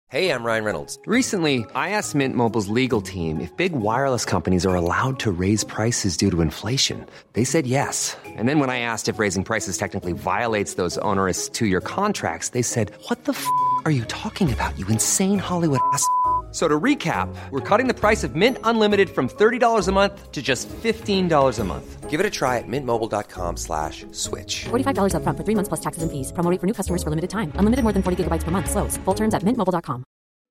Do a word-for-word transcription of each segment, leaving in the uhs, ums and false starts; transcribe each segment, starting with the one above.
Hey, I'm Ryan Reynolds. Recently, I asked Mint Mobile's legal team if big wireless companies are allowed to raise prices due to inflation. They said yes. And then when I asked if raising prices technically violates those onerous two-year contracts, they said, what the f*** are you talking about, you insane Hollywood ass f- So to recap, we're cutting the price of Mint Unlimited from thirty dollars a month to just fifteen dollars a month. Give it a try at mintmobile.com slash switch. forty-five dollars up front for three months plus taxes and fees. Promo rate for new customers for limited time. Unlimited more than forty gigabytes per month. Slows full terms at mint mobile dot com.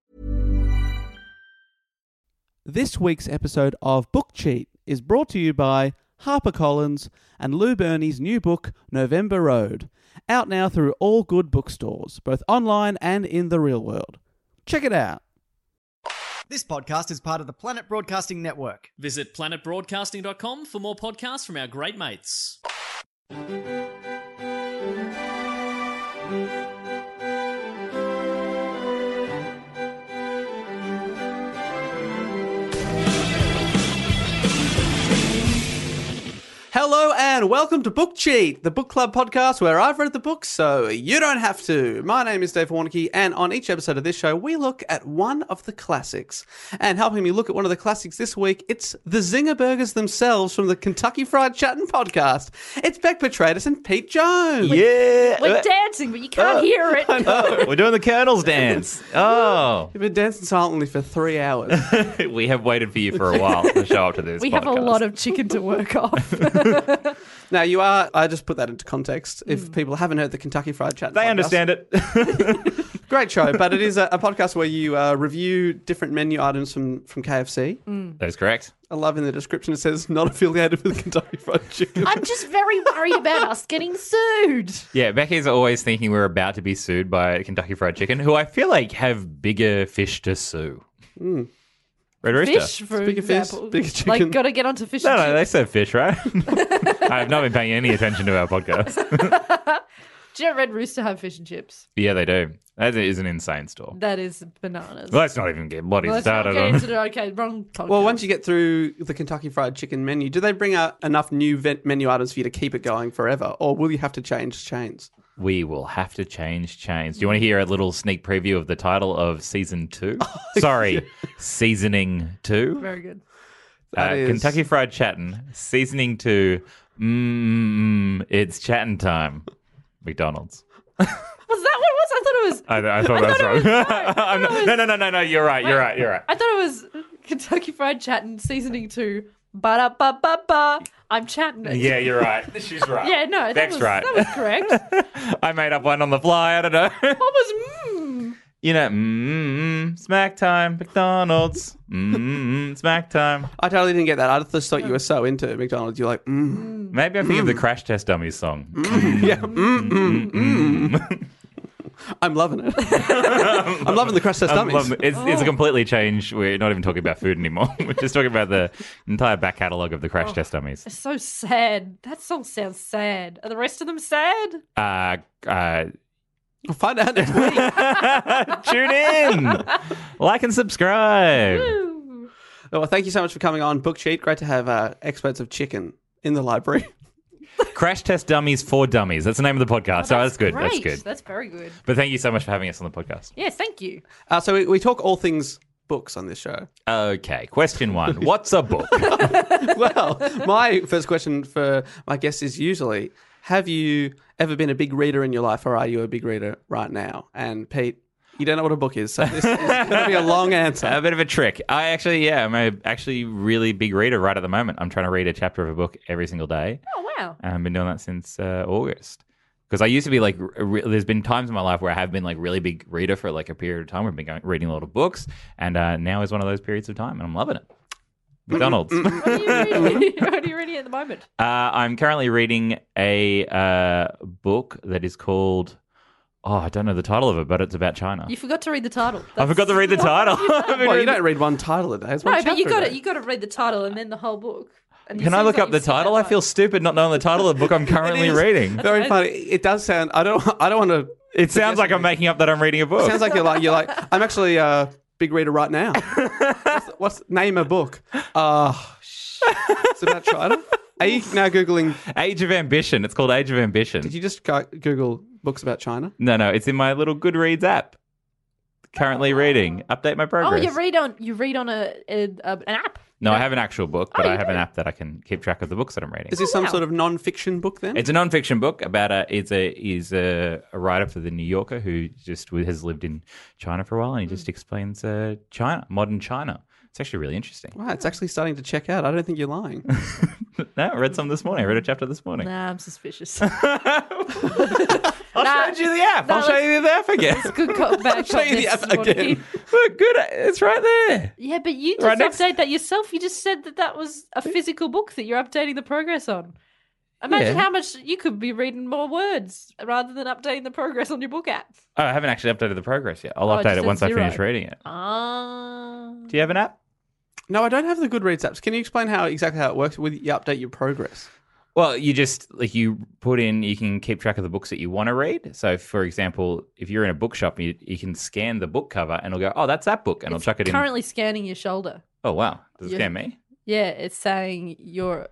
This week's episode of Book Cheat is brought to you by HarperCollins and Lou Burney's new book, November Road, out now through all good bookstores, both online and in the real world. Check it out. This podcast is part of the Planet Broadcasting Network. Visit planet broadcasting dot com for more podcasts from our great mates. Hello and welcome to Book Cheat, the book club podcast where I've read the books so you don't have to. My name is Dave Warnicky, and on each episode of this show, we look at one of the classics. And helping me look at one of the classics this week, it's the Zinger Burgers themselves from the Kentucky Fried Chattin' podcast. It's Beck Petratus and Pete Jones. Yeah. We're dancing, but you can't hear it. Oh, we're doing the Colonel's dance. Oh. You've been dancing silently for three hours. We have waited for you for a while to show up to this We podcast. have a lot of chicken to work off. Now, you are, I just put that into context. If people haven't heard the Kentucky Fried Chattin' They podcast, understand it. great show, but it is a, a podcast where you uh, review different menu items from, from K F C. That's correct. I love in the description it says, not affiliated with Kentucky Fried Chicken. I'm just very worried about us getting sued. Yeah, Becky's always thinking we're about to be sued by Kentucky Fried Chicken, who I feel like have bigger fish to sue. Mm. Red Rooster. Fish, for Bigger fish, example. bigger chicken. Like, got to get onto fish No, and no, they chips. said fish, right? I have not been paying any attention to our podcast. Do you know Red Rooster have fish and chips? Yeah, they do. That is an insane store. That is bananas. Well, let's not even get bloody Let's not started get on. into the, okay, wrong podcast. Well, once you get through the Kentucky Fried Chicken menu, do they bring out enough new ven- menu items for you to keep it going forever? Or will you have to change chains? We will have to change chains. Do you want to hear a little sneak preview of the title of season two? Sorry, seasoning two. Very good. Uh, That is- Kentucky Fried Chattin', seasoning two. Mmm, it's chattin' time. McDonald's. Was that what it was? I thought it was... I, I thought I that's thought it was- wrong. no, I'm not- it was- no, no, no, no, no. You're right. You're right. You're right. I thought it was Kentucky Fried Chattin' seasoning two. Ba-da-ba-ba-ba. I'm chatting. Yeah, you're right. She's right. Yeah, no, that Beck's was, right. that was correct. I made up one on the fly. I don't know. What was mmm? You know, mmm, smack time, McDonald's. Mmm, smack time. I totally didn't get that. I just thought you were so into McDonald's. You're like, mm. Maybe I think of the Crash Test Dummies song. Yeah. Mm, mm, mm. I'm loving it. I'm loving the Crash Test Um, Dummies. well, it's, it's a completely changed. We're not even talking about food anymore. We're just talking about the entire back catalogue of the Crash Test Dummies. It's so sad. That song sounds sad. Are the rest of them sad? Uh, uh, We'll find out next week. tune in, like and subscribe. Woo. Well, thank you so much for coming on Book Cheat. Great to have uh, experts of chicken in the library. Crash Test Dummies for Dummies. That's the name of the podcast. so that's good. Great. That's good. That's very good. But thank you so much for having us on the podcast. Yes, thank you. Uh, so we, we talk all things books on this show. Okay, question one. What's a book? Well, my first question for my guests is usually, have you ever been a big reader in your life, or are you a big reader right now? And Pete, you don't know what a book is, so this is going to be a long answer. A bit of a trick. I actually, yeah, I'm a actually really big reader right at the moment. I'm trying to read a chapter of a book every single day. Oh, wow. And I've been doing that since uh, August. Because I used to be like, re- there's been times in my life where I have been like really big reader for like a period of time. I've been going, reading a lot of books, and uh, now is one of those periods of time, and I'm loving it. McDonald's. uh, What are you reading? What are you reading at the moment? I'm currently reading a uh, book that is called, oh, I don't know the title of it, but it's about China. You forgot to read the title. I forgot to read the title. Well, you don't read one title a day. It's one No, but you chapter a got day. to you got to read the title and then the whole book. And it Can I seems look like up the you've seen title? that I feel book. stupid not knowing the title of the book I'm currently It is reading. Very amazing. funny. It does sound. I don't. I don't want to. It sounds like I'm making up that I'm reading a book. Sounds like you're like you're like. I'm actually a big reader right now. What's, what's name a book? Oh, sh- it's about China. Are you now googling? Age of Ambition. It's called Age of Ambition. Did you just go, Google books about China? No, no, it's in my little Goodreads app. currently reading. Update my Oh, progress. you read on you read on a, a, a an app. No, I have an actual book, but Oh, I you have an do? app that I can keep track of the books that I'm reading. Is this Oh, some wow. sort of non-fiction book then? It's a non-fiction book about a is a is a, a writer for the New Yorker who just has lived in China for a while, and he Mm. just explains uh, China, modern China. It's actually really interesting. Wow, it's actually starting to check out. I don't think you're lying. No, I read some this morning. I read a chapter this morning. Nah, I'm suspicious. I'll Nah, show you the app. no, I'll show let's- you the app again. It's good cop back. show you the app again. Look, good. It's right there. Yeah, but you just Right next- update that yourself. You just said that that was a physical book that you're updating the progress on. Imagine Yeah. how much you could be reading more words rather than updating the progress on your book app. Oh, I haven't actually updated the progress yet. I'll Oh, it update just it once says I finish zero. reading it. Ah. Do you have an app? No, I don't have the Goodreads apps. Can you explain how exactly how it works with you update your progress? Well, you just like you put in, you can keep track of the books that you want to read. So, for example, if you're in a bookshop, you, you can scan the book cover and it'll go, oh, that's that book. And It's it'll chuck it currently scanning your shoulder. in. Oh, wow. Does it Yeah. scan me? Yeah, it's saying you're.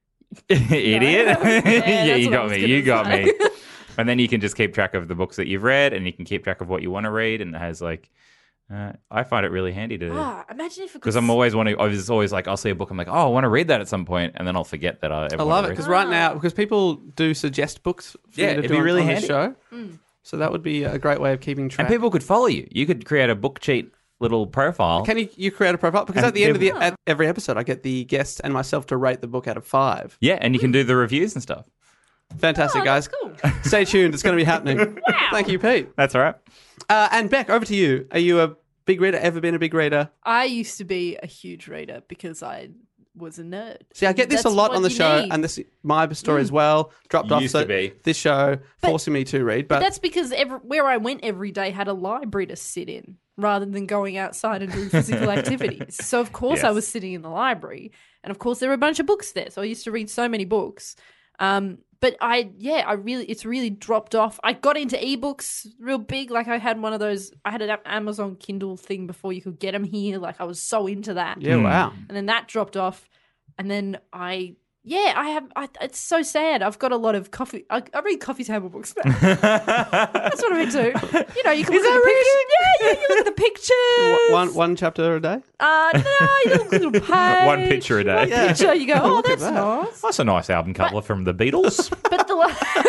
Idiot. Yeah, yeah, that's you what I got was me. gonna You got say. me. And then you can just keep track of the books that you've read and you can keep track of what you want to read. And it has like, uh, I find it really handy to. Ah, imagine if it Because could I'm always wanting, I was always like, I'll see a book, I'm like, oh, I want to read that at some point, and then I'll forget that I ever I want love to it read because right now, because people do suggest books for Yeah, you to it'd do be on- really on this handy. show. Mm. So that would be a great way of keeping track. And people could follow you. You could create a book cheat little profile. Can you, you create a profile? Because And at the end of the people- at every episode, I get the guest and myself to rate the book out of five. Yeah, and you can do the reviews and stuff. Fantastic, Oh, guys. that's cool. Stay tuned. It's going to be happening. Thank you, Pete. That's all right. Uh, and Beck, over to you. Are you a big reader? Ever been a big reader? I used to be a huge reader because I was a nerd. See, I get this That's a lot what on the you show, need. and this my story as well. Dropped off Used so to be. this show forcing me to read, but, But that's because every, where I went every day had a library to sit in rather than going outside and doing physical activities. So, of course, I Yes. was sitting in the library. And, of course, there were a bunch of books there. So I used to read so many books. Um, but I, yeah, I really, it's really dropped off. I got into ebooks real big. Like I had one of those, I had an Amazon Kindle thing before you could get them here. Like I was so into that. yeah, wow. And then that dropped off. And then I, yeah, I have, I, it's so sad. I've got a lot of coffee, I, I read coffee table books now. That's what I read too. You know, you can Is look at that the pictures. Yeah, yeah, you look at the pictures. One one chapter a day. Uh, no, you look at the little page. One picture a day. One picture, you go, oh, Look at that's that. nice. That's a nice album cover from the Beatles. But the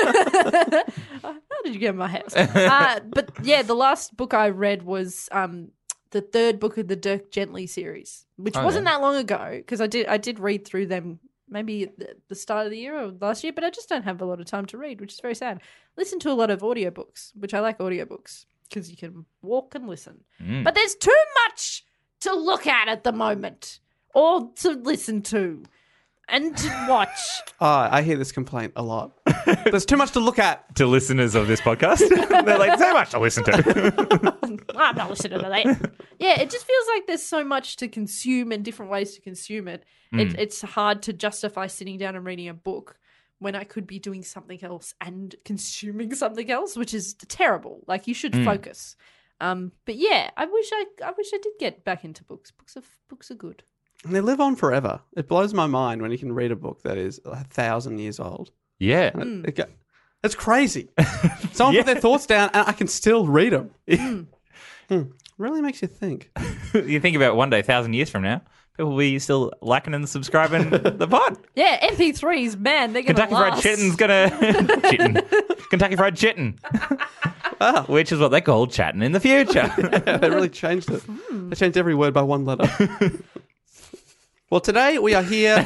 la- how did you get in my house? Uh, but yeah, the last book I read was um, the third book of the Dirk Gently series, which Oh, wasn't yeah. that long ago because I did I did read through them maybe at the- the start of the year or last year, but I just don't have a lot of time to read, which is very sad. Listen to a lot of audiobooks, which I like audiobooks because you can walk and listen. Mm. But there's too much to look at at the moment or to listen to and to watch. Oh, I hear this complaint a lot. There's too much to look at. To listeners of this podcast, they're like, so much to listen to. I'm not listening to that. Yeah, it just feels like there's so much to consume and different ways to consume it. it. It's hard to justify sitting down and reading a book when I could be doing something else and consuming something else, which is terrible. Like you should focus. Um, but yeah, I wish I, I wish I did get back into books. Books are books are good. And they live on forever. It blows my mind when you can read a book that is a thousand years old. Yeah. And it- it go- It's crazy. Someone put their thoughts down and I can still read them. Hmm. Really makes you think. You think about one day, a thousand years from now, people will be still liking and subscribing the pod. Yeah, M P threes, man, they're gonna Kentucky Fried last. Chitten's gonna chittin. Kentucky Fried Chitten, Wow. which is what they call chatting in the future. They really changed it. They changed every word by one letter. Well, today we are here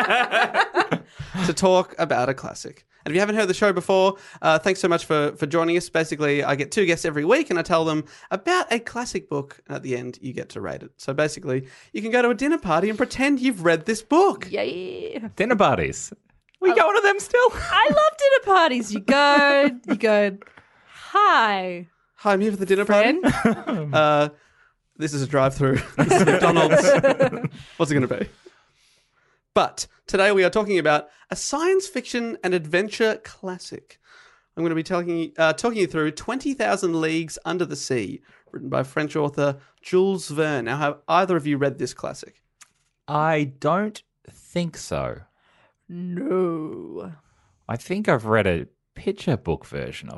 to talk about a classic. And if you haven't heard the show before, uh, thanks so much for, for joining us. Basically, I get two guests every week and I tell them about a classic book. And at the end, you get to rate it. So basically, you can go to a dinner party and pretend you've read this book. Yeah. Dinner parties. We going to them still? I love dinner parties. You go, you go, hi, Hi, I'm here for the dinner friend. party. Uh, this is a drive-through. This is McDonald's. What's it going to be? But today we are talking about a science fiction and adventure classic. I'm going to be talking, uh, talking you through twenty thousand Leagues Under the Sea, written by French author Jules Verne. Now, have either of you read this classic? I don't think so. No. I think I've read a picture book version of it.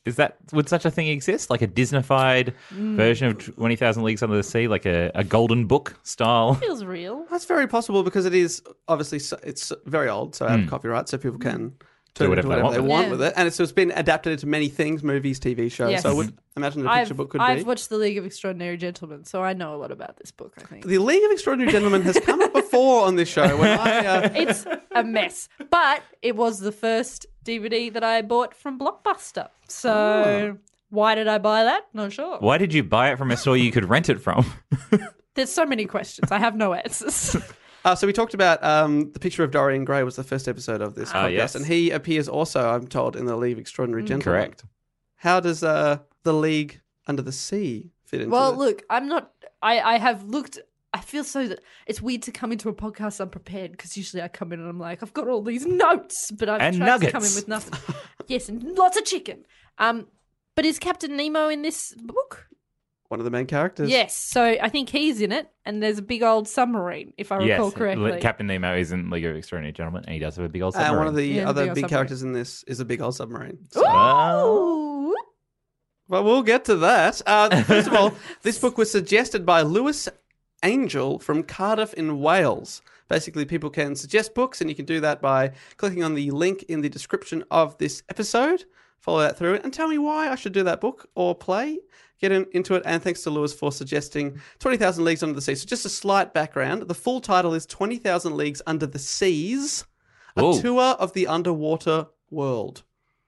Is that would such a thing exist? Like a Disneyfied Mm. version of twenty thousand Leagues Under the Sea, like a, a Golden Book style? Feels real. That's very possible because it is obviously so, it's very old, so out of copyright, so people can turn whatever it into they whatever want they with it. want Yeah. with it. And it's, it's been adapted into many things, movies, T V shows. Yes. So I would imagine a picture I've, book could I've be. watched The League of Extraordinary Gentlemen, so I know a lot about this book, I think. The League of Extraordinary Gentlemen has come up before on this show when I. Uh, It's a mess. But it was the first D V D that I bought from Blockbuster. So Oh. why did I buy that? Not sure. Why did you buy it from a store you could rent it from? There's so many questions. I have no answers. Uh, so we talked about um, the picture of Dorian Gray was the first episode of this Ah, podcast, yes. and he appears also, I'm told, in the League of Extraordinary Gentlemen. Correct. How does uh, the League Under the Sea fit into Well, this? look, I'm not. I, I have looked. I feel so that it's weird to come into a podcast unprepared because usually I come in and I'm like, I've got all these notes, but I've And tried to come in nuggets. with nothing. Yes, and lots of chicken. Um, but is Captain Nemo in this book? One of the main characters. Yes, so I think he's in it, and there's a big old submarine, if I recall Yes, correctly. Captain Nemo is in League of Extraordinary Gentlemen, and he does have a big old submarine. And one of the Yeah, the other big old big submarine. characters in this is a big old submarine. So, Ooh. but we'll get to that. Uh, first of all, this book was suggested by Lewis Angel from Cardiff in Wales. Basically, people can suggest books, and you can do that by clicking on the link in the description of this episode. Follow that through and tell me why I should do that book or play. Get in, into it. And thanks to Lewis for suggesting twenty thousand Leagues Under the Sea. So just a slight background. The full title is twenty thousand Leagues Under the Seas, a Whoa. tour of the underwater world.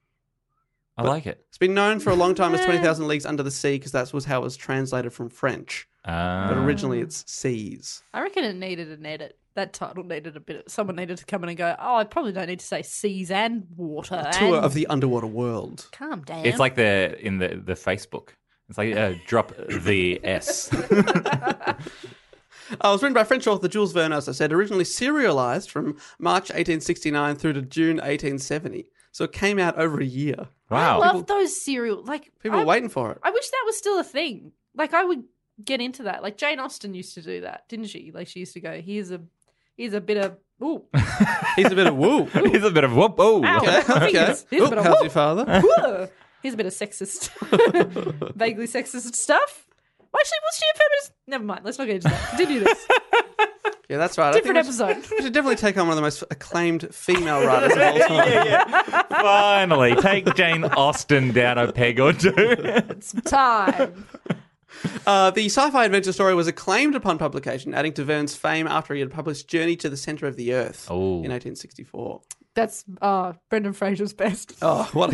I like it. It's been known for a long time as twenty thousand Leagues Under the Sea because that was how it was translated from French. Uh, But originally it's seas. I reckon it needed an edit. That title needed a bit. Someone needed to come in and go, oh, I probably don't need to say seas and water. Tour and... of the underwater world. Calm down. it's like the in the, the Facebook. It's like uh, drop the S. Uh, it was written by French author Jules Verne, as I said, originally serialized from March eighteen sixty-nine through to June eighteen seventy. So it came out over a year. Wow. I love those serial. Like People I, were waiting for it. I wish that was still a thing. Like I would get into that. Like Jane Austen used to do that, didn't she? Like she used to go, here's a here's a bit of ooh. He's a bit of woo. He's a bit of whoop. Oh, Ow. Okay, My okay. fingers. Here's a Oop, bit of how's woo. your father? Whoa. Here's a bit of sexist, vaguely sexist stuff. Well, actually, was she a feminist? Never mind. Let's not get into that. Continue this. Yeah, that's right. Different I think we should- episode. We should definitely take on one of the most acclaimed female writers of all time. Finally, take Jane Austen down a peg or two. It's time. Uh, the sci-fi adventure story was acclaimed upon publication, adding to Verne's fame after he had published Journey to the Centre of the Earth Oh. in eighteen sixty-four. That's uh, Brendan Fraser's best. Oh, what a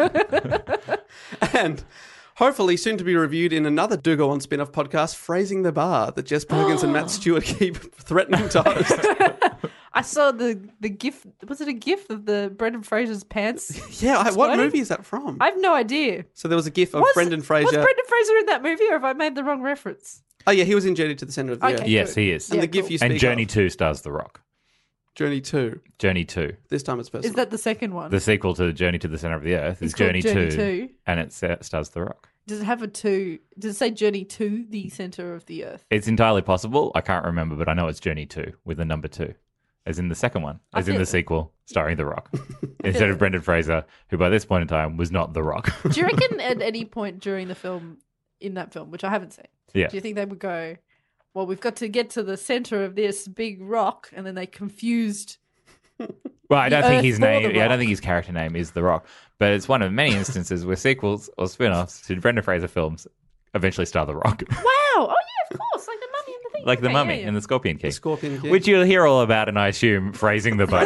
guy. And hopefully soon to be reviewed in another Do Go On spin-off podcast, Phrasing the Bar, that Jess Perkins and Matt Stewart keep threatening to host. I saw the the gif. Was it a gif of the Brendan Fraser's pants? Yeah, I, what Exploding? movie is that from? I have no idea. So there was a gif of Was- Brendan Was Fraser. Brendan Fraser in that movie, or have I made the wrong reference? Oh yeah, he was in Journey to the Centre of the Okay. Earth. Yes, good. he is. And Yeah, the gif cool. you speak And Journey of, two stars The Rock. Journey two. Journey two. This time it's personal. Is that the second one? The sequel to Journey to the Center of the Earth is It's called Journey, Journey two, two. and it sa- stars The Rock. Does it have a two? Does it say Journey to the Center of the Earth? It's entirely possible. I can't remember, but I know it's Journey two with the number two, as in the second one, I as in feel- the sequel starring The Rock, instead of Brendan Fraser, who by this point in time was not The Rock. Do you reckon at any point during the film, in that film, which I haven't seen, Yeah. do you think they would go, well, we've got to get to the center of this big rock, and then they confused. Well, I don't The think Earth his for The name. Yeah, I Rock. don't think his character name is The Rock, but it's one of many instances where sequels or spin-offs to Brendan Fraser films eventually star The Rock, Wow! Oh yeah, of course, like the mummy and the thing. like The Okay, Mummy yeah, yeah. and the Scorpion King, The Scorpion King. which you'll hear all about, and I assume phrasing the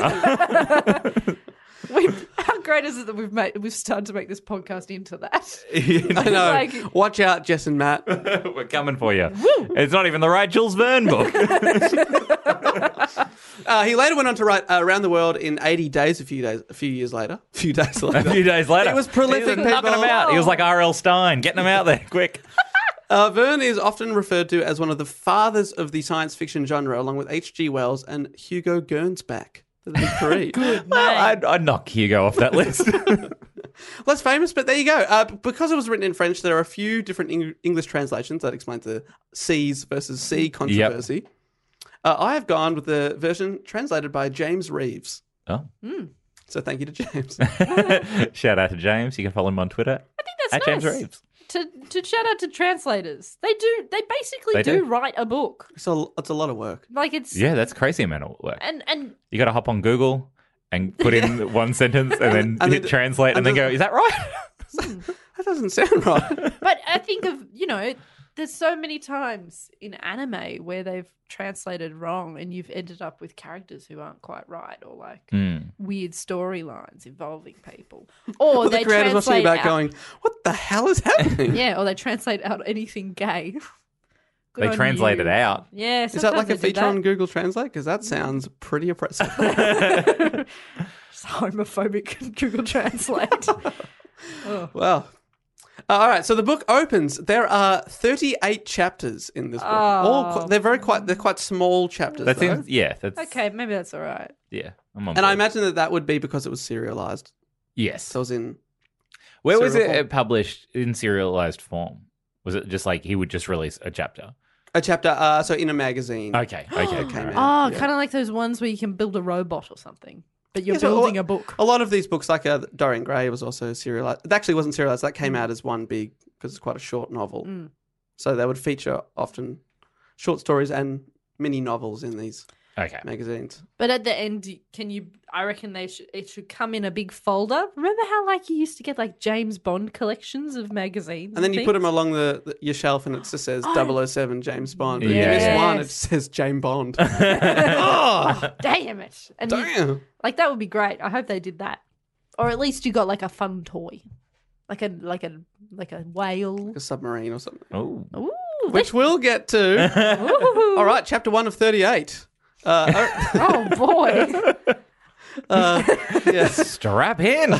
bar. We've, how great is it that we've made we've started to make this podcast into that? I know. Like- Watch out, Jess and Matt. We're coming for you. It's not even the right Jules Verne book. Uh, he later went on to write uh, Around the World in eighty days, a few days, a few years later. A few days later. A few days later, He was prolific, He was knocking people. them out. He was like R L. Stein, getting them out there quick. Uh, Verne is often referred to as one of the fathers of the science fiction genre, along with H G Wells and Hugo Gernsback. The big three. Well, I'd, I'd knock Hugo off that list. Less famous, but there you go. Uh, because it was written in French, there are a few different Eng- English translations that explain the seas versus sea controversy. Uh, I have gone with the version translated by James Reeves. Oh, So thank you to James. Shout out to James. You can follow him on Twitter. I think that's At James nice. Reeves. To to shout out to translators. They do. They basically They do, do. write a book. So it's a lot of work. Like it's Yeah, that's crazy amount of work. and and You got to hop on Google and put in one sentence and then And hit then- translate and, and then go, then- is that right? That doesn't sound right. but I think of you know, there's so many times in anime where they've translated wrong and you've ended up with characters who aren't quite right or like Mm. weird storylines involving people. Or Well, they the creator's watching translate you back out, going, what the hell is happening? yeah, or they translate out anything gay. Good They on translate you. it out. Yeah, Is that like a sometimes they do feature that. on Google Translate? Because that sounds pretty oppressive. Just homophobic Google Translate. Well, uh, all right. So the book opens. There are thirty-eight chapters in this book. All qu- they're very quite. They're quite small chapters. That though. seems, yeah, that's, Okay, maybe that's all right. yeah. I'm on And I board. imagine that that would be because it was serialized. Yes. So it was in. Where was serial it form. published in serialized form? Was it just like he would just release a chapter? A chapter. Uh, so in a magazine. Okay, okay. came alright. out. Oh, Yeah. kind of like those ones where you can build a robot or something, but you're Yeah, so building a, a book. A lot of these books, like uh, Dorian Gray, was also serialized. It actually wasn't serialized. That came out as one big because it's quite a short novel. Mm. So they would feature often short stories and mini novels in these Okay. magazines. But at the end, you- can you? I reckon they should. It should come in a big folder. Remember how like you used to get like James Bond collections of magazines, And then you put them things? along the, the your shelf, and it just says double oh seven James Bond. And Yeah. you miss one, it Yes. says James Bond. oh, Damn it! And you- damn! like that would be great. I hope they did that, or at least you got like a fun toy, like a like a like a whale. A submarine or something, Oh. Ooh, which we'll get to. ooh. All right, chapter one of thirty-eight. Uh, Oh boy. uh, yeah. Strap in.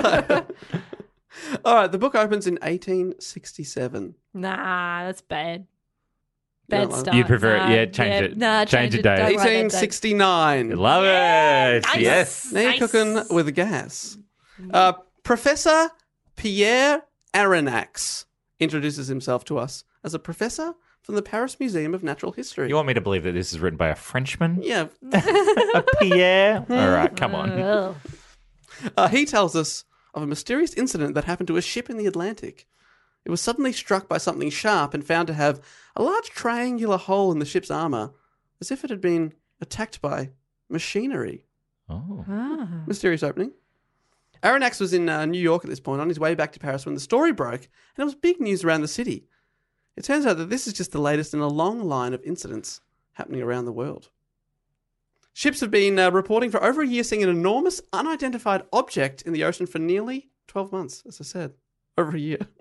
All right, the book opens in eighteen sixty-seven. Nah, that's bad. You don't Bad like- start. You'd prefer it- Nah, yeah, change it. Nah, Change change the it. date. Don't like that eighteen date. sixty-nine. Love it. Nice. Yes. Now you're Nice. cooking with gas. Uh, Professor Pierre Aronnax introduces himself to us as a professor from the Paris Museum of Natural History. You want me to believe that this is written by a Frenchman? Yeah. A Pierre? All right, come on. Ugh. Uh, he tells us of a mysterious incident that happened to a ship in the Atlantic. It was suddenly struck by something sharp and found to have a large triangular hole in the ship's armour, as if it had been attacked by machinery. Oh. Ah. Mysterious opening. Aronnax was in uh, New York at this point, on his way back to Paris when the story broke, and it was big news around the city. It turns out that this is just the latest in a long line of incidents happening around the world. Ships have been uh, reporting for over a year seeing an enormous unidentified object in the ocean for nearly twelve months, as I said. Over a year.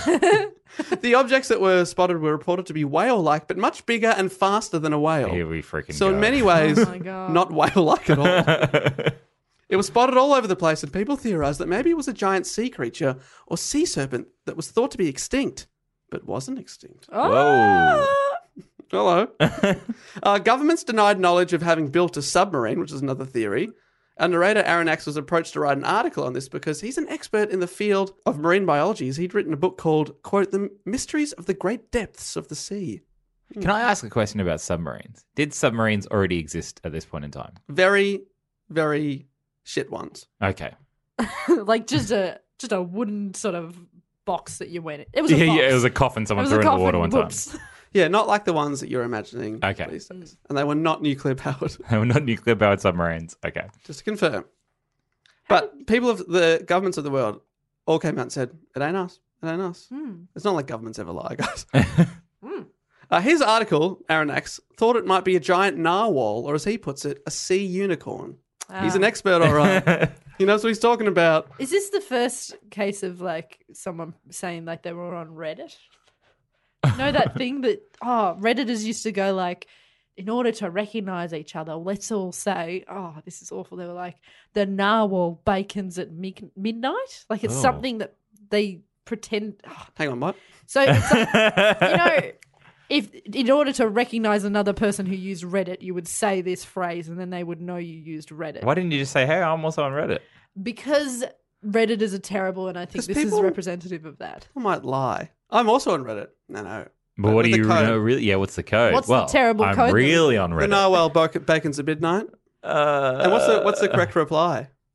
The objects that were spotted were reported to be whale-like, but much bigger and faster than a whale. Here we freaking So go. in many ways, Oh my God. not whale-like at all. It was spotted all over the place, and people theorized that maybe it was a giant sea creature or sea serpent that was thought to be extinct, but wasn't extinct. Whoa. Hello. uh, governments denied knowledge of having built a submarine, which is another theory. Our narrator, Aronnax, was approached to write an article on this because he's an expert in the field of marine biology. He'd written a book called, quote, The Mysteries of the Great Depths of the Sea. Can I ask a question about submarines? Did submarines already exist at this point in time? Very, very shit ones. Okay. Like just a just a wooden sort of box that you went in. It was a Yeah, box. yeah, it was a coffin It someone was threw a in the coffin. water one time. Whoops. Yeah, not like the ones that you're imagining Okay. these days. And they were not nuclear powered, They were not nuclear powered submarines. Okay. just to confirm. But people of the governments of the world all came out and said, it ain't us. It ain't us. It's not like governments ever lie, guys. uh, his article, Aronnax, thought it might be a giant narwhal, or as he puts it, a sea unicorn. He's an expert, all right. He knows what he's talking about. Is this the first case of like someone saying like they were on Reddit? You know that thing that oh Redditors used to go like, in order to recognize each other, let's all say, oh, this is awful. They were like, the narwhal bacons at mi- midnight. Like it's Oh. something that they pretend. oh. Hang on, what? So it's like, you know, if in order to recognize another person who used Reddit, you would say this phrase, and then they would know you used Reddit. Why didn't you just say, hey, I'm also on Reddit? Because Redditors are terrible, and I think 'Cause this is people- representative of that. I might lie. I'm also on Reddit. No, no. But what do with you the code. know? Really? Yeah, what's the code? What's the well, terrible I'm code then? really on The Reddit. narwhal bac- bacons at midnight. Uh, And what's the what's the correct reply?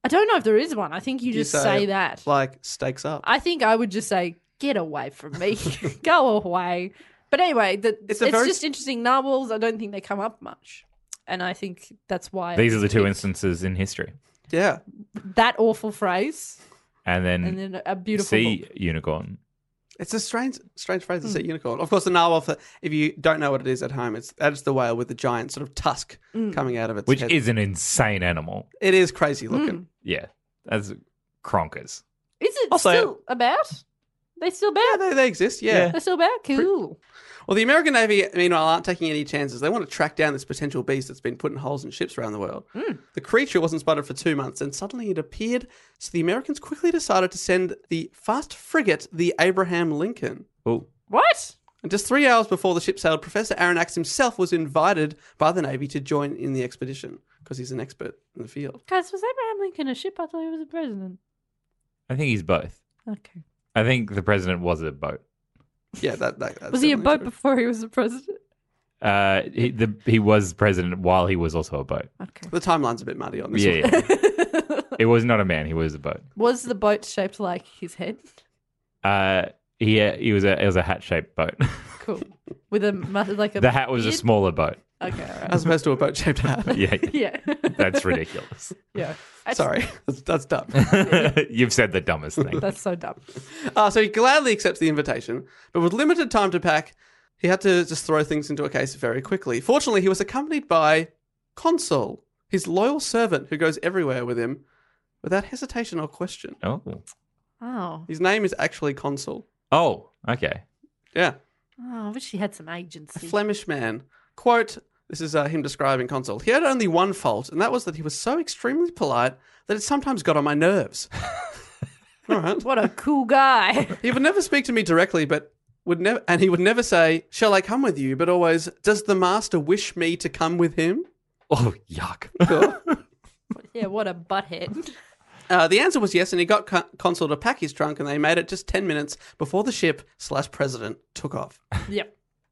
I don't know if there is one. I think you You just say, that. Like, stakes up. I think I would just say, get away from me. Go away. But anyway, the, It's it's, a very- just interesting. Narwhals, I don't think they come up much. And I think that's why. These are it the was two picked. instances in history. Yeah. That awful phrase And then, and then a beautiful sea book. unicorn. It's a strange, strange phrase to Hmm. say unicorn. Of course, the narwhal, for, if you don't know what it is at home, it's that is the whale with the giant sort of tusk Hmm. coming out of its Which head. is an insane animal. It is crazy looking. Yeah. That's cronkers. Is it I'll say still about? They still about? Yeah, they, they exist, yeah. They're still about? Cool. Well, the American Navy, meanwhile, aren't taking any chances. They want to track down this potential beast that's been putting holes in ships around the world. The creature wasn't spotted for two months, and suddenly it appeared. So the Americans quickly decided to send the fast frigate, the Abraham Lincoln. Oh. What? And just three hours before the ship sailed, Professor Aronnax himself was invited by the Navy to join in the expedition because he's an expert in the field. Guys, was Abraham Lincoln a ship? I thought he was a president. I think he's both. Okay. I think the president was a boat. Yeah, that, that that's Was he a definitely boat true. before he was a president? Uh, he, the, he was president while he was also a boat. Okay. The timeline's a bit muddy on this Yeah, one. yeah. It was not a man. He was a boat. Was the boat shaped like his head? Uh, he he was a it was a hat shaped boat. Cool. With a mu- like a The hat was a beard? smaller boat. Okay, all right. As opposed to a boat-shaped hat. Yeah, Yeah. that's ridiculous. yeah. Sorry, that's, that's dumb. You've said the dumbest thing. That's so dumb. Uh, so he gladly accepts the invitation, but with limited time to pack, he had to just throw things into a case very quickly. Fortunately, he was accompanied by Consul, his loyal servant who goes everywhere with him without hesitation or question. Oh, Oh. His name is actually Consul. oh, okay. Yeah, Oh, I wish he had some a agency. Flemish man. Quote, this is uh, him describing Consul. He had only one fault, and that was that he was so extremely polite that it sometimes got on my nerves. All right. What a cool guy. He would never speak to me directly, but would never, and he would never say, "Shall I come with you?" But always, "Does the master wish me to come with him?" Oh, yuck. Sure. Yeah, what a butthead. Uh, the answer was yes, and he got Con- Consul to pack his trunk, and they made it just ten minutes before the ship slash president took off. Yep.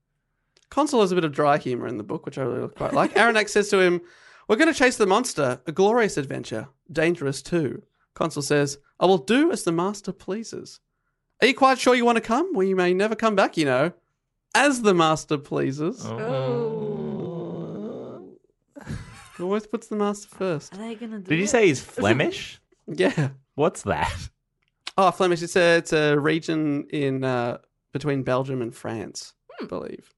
Consul has a bit of dry humour in the book, which I really quite like. Aronnax says to him, "We're going to chase the monster. A glorious adventure. Dangerous too." Consul says, "I will do as the master pleases." "Are you quite sure you want to come? Well, you may never come back, you know. As the master pleases." Oh. He always puts the master first. Are they going to do Did you it? say he's Flemish? Yeah. What's that? Oh, Flemish. It's a, it's a region in uh, between Belgium and France, I believe.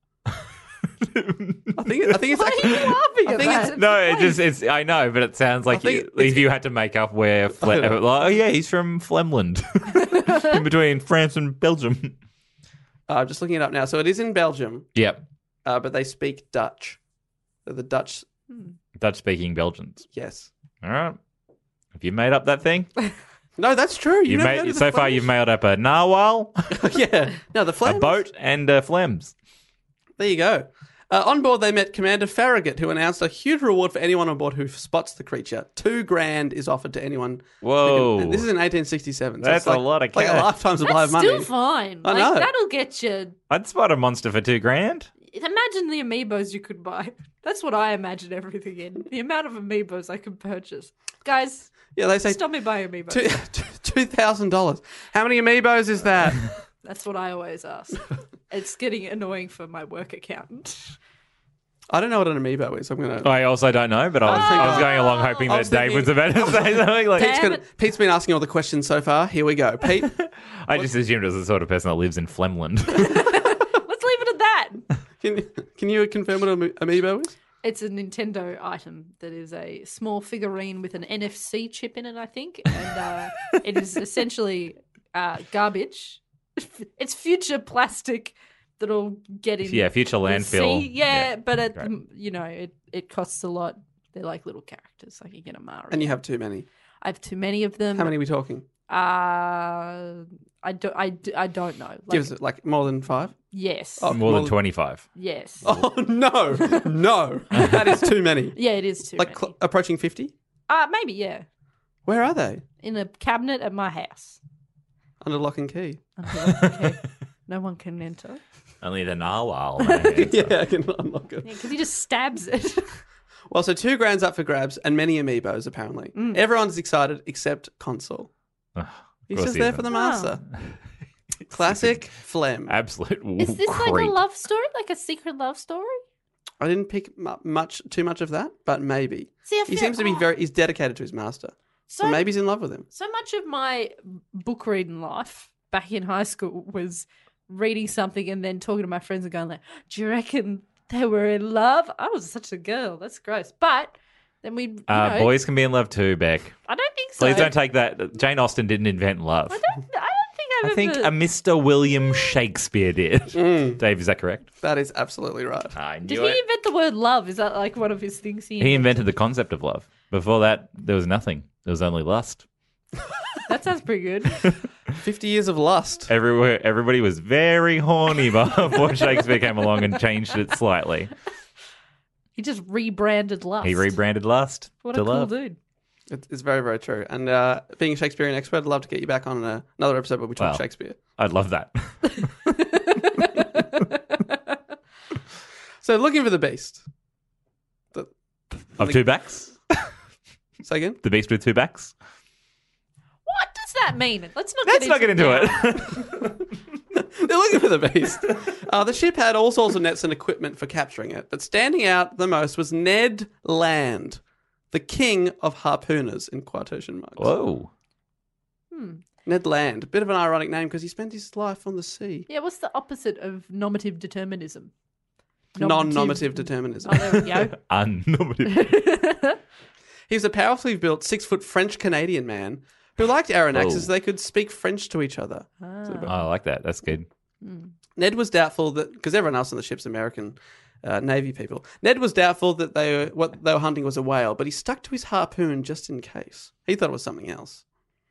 I think I think it's Why actually. are you laughing I at think that? it's- It's No, it funny. just it's I know, but it sounds like think you, it's- if you had to make up where Fle- I know. like, oh yeah, he's from Flemland. In between France and Belgium. Uh, I'm just looking it up now. So it is in Belgium, Yep. uh, but they speak Dutch. They're the Dutch, Dutch speaking Belgians. yes. All right. Have you made up that thing? No, that's true. You You've never made heard of the so far Flemish? you've made up a narwhal, Yeah. No, the a Flemish. boat, and uh, Flems. There you go. Uh, on board, they met Commander Farragut, who announced a huge reward for anyone on board who spots the creature. Two grand is offered to anyone. who Whoa. can- and this is in eighteen sixty-seven. So That's it's like, a lot of like a cash. lifetime supply That's of money. still fine. I Like, know. that'll get you. I'd spot a monster for two grand. Imagine the amiibos you could buy. That's what I imagine everything in. The amount of amiibos I could purchase. Guys, Yeah, they say stop me buying amiibos. two two thousand dollars. How many amiibos is that? That's what I always ask. It's getting annoying for my work accountant. I don't know what an amiibo is. I'm gonna. I also don't know, but I was, I was going along hoping I that was Dave thinking- was about to say something. Like, Pete's, Damn gonna, it. Pete's been asking all the questions so far. Here we go. Pete, I just assumed it was the sort of person that lives in Flemland. Let's leave it at that. can, can you confirm what an ami- amiibo is? It's a Nintendo item that is a small figurine with an N F C chip in it, I think. And uh, it is essentially uh, garbage. It's future plastic that'll get in. Yeah, future the landfill. sea. Yeah, Yeah, but it, great. you know, it, it costs a lot. They're like little characters. Like you get a Mario. And you have too many. I have too many of them. How many are we talking? Uh, I, do, I, do, I don't know. Like, Give us like more than five? yes. Oh. More More than than- twenty-five. Yes. Oh, no. No. That is too many. Yeah, it is too Like many. cl- approaching fifty? uh, maybe, yeah. Where are they? In a cabinet at my house. Under lock and key. Okay. No one can enter. Only the narwhal. man. Yeah, I can unlock it. Yeah, because he just stabs it. Well, so two grand's up for grabs and many amiibos, apparently. Mm. Everyone's excited except Consul. Ugh, of He's course just he there isn't. for the master. Classic phlegm. Absolute Is this like creep. a love story? Like a secret love story? I didn't pick mu- much, too much of that, but maybe. See, I He feel- seems to be oh. very, he's dedicated to his master. So, So- maybe he's in love with him. So much of my book reading life back in high school was reading something and then talking to my friends and going like, do you reckon they were in love? I was such a girl. That's gross. But then we, you Uh, know, boys can be in love too, Beck. I don't think so. Please don't take that. Jane Austen didn't invent love. I don't, I don't think I've I think ever... a Mister William Shakespeare did. Mm. Dave, is that correct? That is absolutely right. I Did he invent the word love? Is that like one of his things? He, He invented the concept of love. Before that, there was nothing. There was only lust. That sounds pretty good. fifty years of lust. Everywhere, everybody was very horny before Shakespeare came along and changed it slightly. He just rebranded lust. He rebranded lust What to a cool love. dude. It- It's very, very true. And uh, being a Shakespearean expert, I'd love to get you back on a, another episode where we talk Well, Shakespeare. I'd love that. So looking for the beast. The, Of two backs? say again? The beast with two backs? What does that mean? Let's not Let's get not get into now. it. They're looking for the beast. Uh, the ship had all sorts of nets and equipment for capturing it, but standing out the most was Ned Land, the king of harpooners in quotation marks. Whoa. Ned Land, bit of an ironic name because he spent his life on the sea. Yeah, what's the opposite of normative determinism? Non-normative determinism. Oh, there we go. Unnormative. He was a powerfully built six-foot French-Canadian man who liked Arronax Oh. as they could speak French to each other. Oh, I like that. That's good. Ned was doubtful that, because everyone else on the ship's American uh, Navy people, Ned was doubtful that they were, what they were hunting was a whale, but he stuck to his harpoon just in case. He thought it was something else.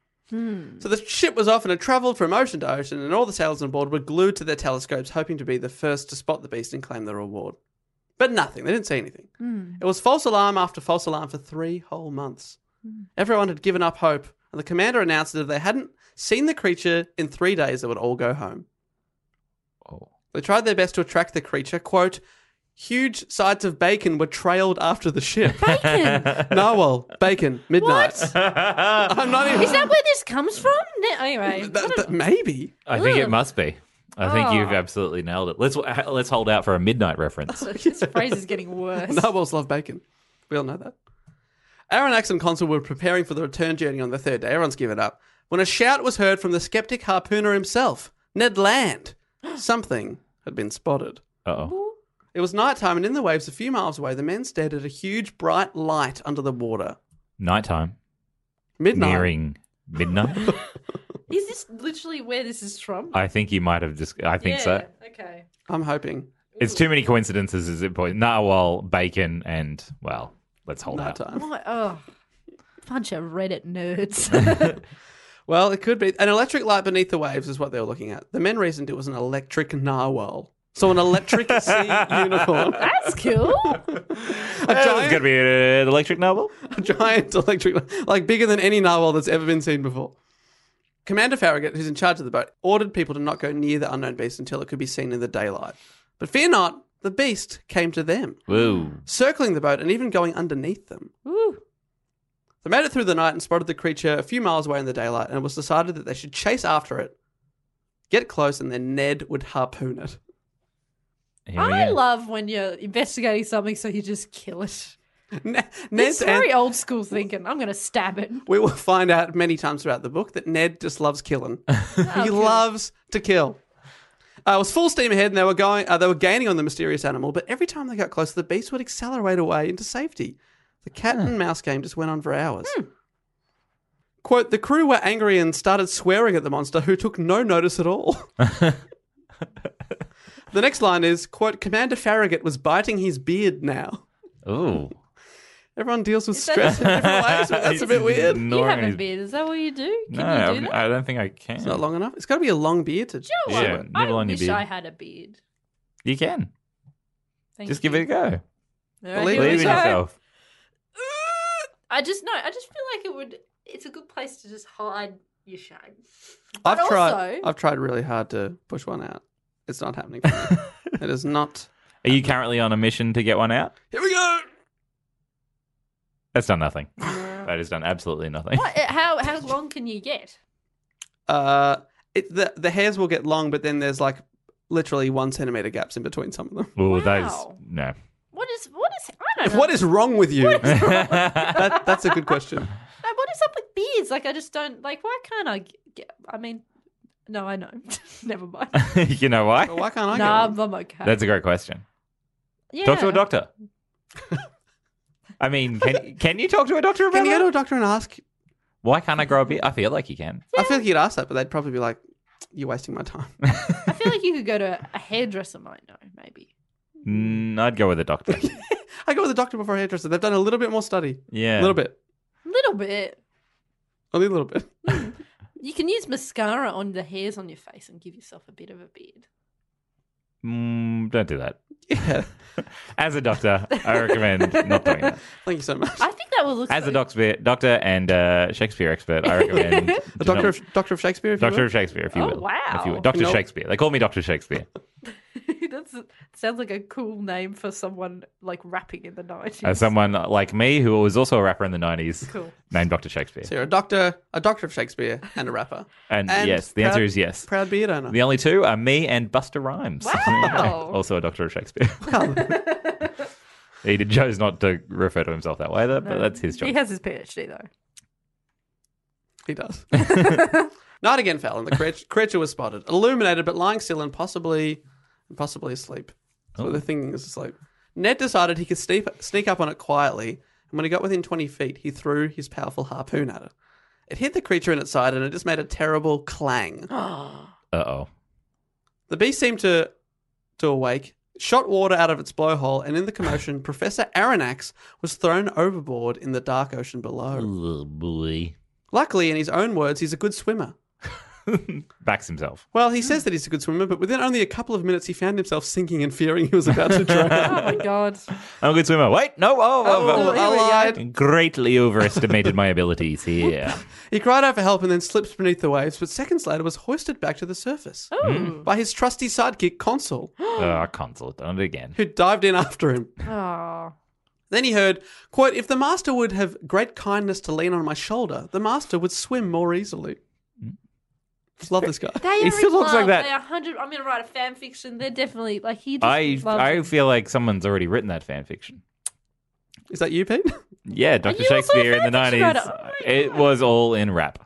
So the ship was off and it travelled from ocean to ocean, and all the sailors on board were glued to their telescopes, hoping to be the first to spot the beast and claim the reward. But nothing. They didn't see anything. It was false alarm after false alarm for three whole months. Everyone had given up hope, and the commander announced that if they hadn't seen the creature in three days, they would all go home. Oh. They tried their best to attract the creature. Quote, huge sides of bacon were trailed after the ship. Bacon. Narwhal, bacon, midnight. What? I'm not even... Is that where this comes from? Ne- Anyway, That- that- maybe. I think it Ugh. must be. I think Oh. you've absolutely nailed it. Let's let's hold out for a midnight reference. this phrase is getting worse. Narwhals love bacon. We all know that. Arronax and Consul were preparing for the return journey on the third day. Everyone's given up. When a shout was heard from the skeptic harpooner himself, Ned Land. Something had been spotted. Uh-oh. It was nighttime, and in the waves a few miles away, the men stared at a huge bright light under the water. Nighttime. Midnight. Nearing midnight. Is this literally where this is from? I think you might have just... I think yeah, so. Okay. I'm hoping. It's too many coincidences as it point. Narwhal, bacon, and, well, let's hold out. Nighttime. What? Oh, bunch of Reddit nerds. Well, it could be. An electric light beneath the waves is what they were looking at. The men reasoned it was an electric narwhal. So an electric sea unicorn. That's cool. A It's giant, going to be an electric narwhal? a giant electric, like bigger than any narwhal that's ever been seen before. Commander Farragut, who's in charge of the boat, ordered people to not go near the unknown beast until it could be seen in the daylight. But fear not, the beast came to them, Woo. circling the boat and even going underneath them. Ooh. They made it through the night and spotted the creature a few miles away in the daylight, and it was decided that they should chase after it, get close, and then Ned would harpoon it. Here we I go. love when you're investigating something so you just kill it. Ne- It's Ned's very an- old school thinking. I'm going to stab it. we will find out many times throughout the book that Ned just loves killing. he cool. loves to kill. Uh, it was full steam ahead, and they were going. Uh, they were gaining on the mysterious animal. But every time they got closer, the beast would accelerate away into safety. The cat and mouse game just went on for hours. Quote: the crew were angry and started swearing at the monster, who took no notice at all. The next line is, quote, Commander Farragut was biting his beard now. Ooh. Everyone deals with Is that- stress in different ways, but that's a bit weird. You Gnawing have a his- beard. Is that what you do? Can No, you do I'm- that? I don't think I can. It's not long enough. It's got to be a long beard to... Well, Yeah, I nibble on your wish beard. I had a beard. You can. Thank Just you. give it a go. All right, Believe here Believe we in go. yourself. I just know. I just feel like it would. It's a good place to just hide your shame. I've But tried. also- I've tried really hard to push one out. It's not happening. For me. It is not. Are you currently on a mission to get one out? Here we go. That's done nothing. That has done absolutely nothing. What? How how long can you get? Uh, it, the the hairs will get long, but then there's like literally one centimeter gaps in between some of them. Ooh, that is Wow. no. What is what is I don't know. What is wrong with you? that, that's a good question. No, what is up with beards? Like I just don't like. Why can't I get? I mean, no, I know. Never mind. You know why? Well, why can't I? No, get I'm, one? I'm okay. That's a great question. yeah. Talk to a doctor. I mean, can can you talk to a doctor about Can you go that? to a doctor and ask? Why can't I grow a beard? I feel like you can. I feel like you'd ask that, but they'd probably be like, "You're wasting my time." I feel like you could go to a hairdresser. Might know, maybe. Mm, I'd go with a doctor. I go with a doctor before a hairdresser. They've done a little bit more study. Yeah. A little bit. A little bit. Only a little bit. You can use mascara on the hairs on your face and give yourself a bit of a beard. Mm, don't do that. Yeah. As a doctor, I recommend not doing that. Thank you so much. I think that will look. As so- a doctor, doctor and uh, Shakespeare expert, I recommend The doctor of, doctor of Shakespeare, if you Doctor will. of Shakespeare, if you Oh, will. wow. If you will. Doctor Nope. Shakespeare. They call me Doctor Shakespeare. That's sounds like a cool name for someone like rapping in the nineties. As someone like me who was also a rapper in the nineties, Cool. named Doctor Shakespeare. So you're a doctor, a doctor of Shakespeare, and a rapper. And, And yes, the proud- answer is yes. Proud beard owner. The only two are me and Buster Rhymes. Wow. Also a Doctor of Shakespeare. He chose not to refer to himself that way, though, but that's his job. He has his PhD though. He does. Night again fell, and the creature, creature was spotted, illuminated but lying still and possibly, possibly asleep. So Oh. the thing is asleep. Ned decided he could sneak, sneak up on it quietly, and when he got within twenty feet, he threw his powerful harpoon at it. It hit the creature in its side, and it just made a terrible clang. Uh-oh. The beast seemed to to awake, shot water out of its blowhole, and in the commotion, Professor Aronnax was thrown overboard in the dark ocean below. Oh, boy. Luckily, in his own words, he's a good swimmer. Backs himself. Well, he says that he's a good swimmer, but within only a couple of minutes, he found himself sinking and fearing he was about to drown. Oh my god. I'm a good swimmer. Wait, no. Oh, Oh, oh, I lied. greatly overestimated my abilities here. He cried out for help and then slipped beneath the waves, but seconds later was hoisted back to the surface Oh. by his trusty sidekick, Consul, Oh, Consul, done it again. who dived in after him. Oh. Then he heard, quote, "If the master would have great kindness to lean on my shoulder, the master would swim more easily." Love this guy. They He are still in looks like love. that. They are hundred. I'm gonna write a fan fiction. They're definitely like he. Just I loves I him. feel like someone's already written that fan fiction. Is that you, Pete? Yeah, Doctor you also a Shakespeare in the fan fiction nineties. writer? Oh my It was all in rap.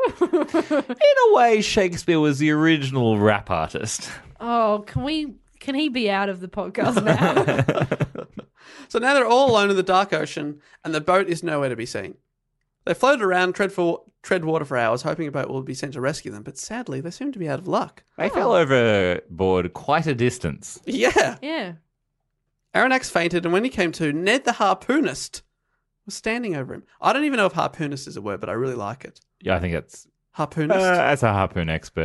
In a way, Shakespeare was the original rap artist. Oh, can we? Can he be out of the podcast now? So now they're all alone in the dark ocean, and the boat is nowhere to be seen. They floated around, tread, for, tread water for hours, hoping a boat will be sent to rescue them, but sadly, they seem to be out of luck. They fell overboard quite a distance. Yeah. yeah. Aronnax fainted, and when he came to, Ned the harpoonist was standing over him. I don't even know if harpoonist is a word, but I really like it. Yeah, I think it's Harpoonist? uh, as a harpoon expert.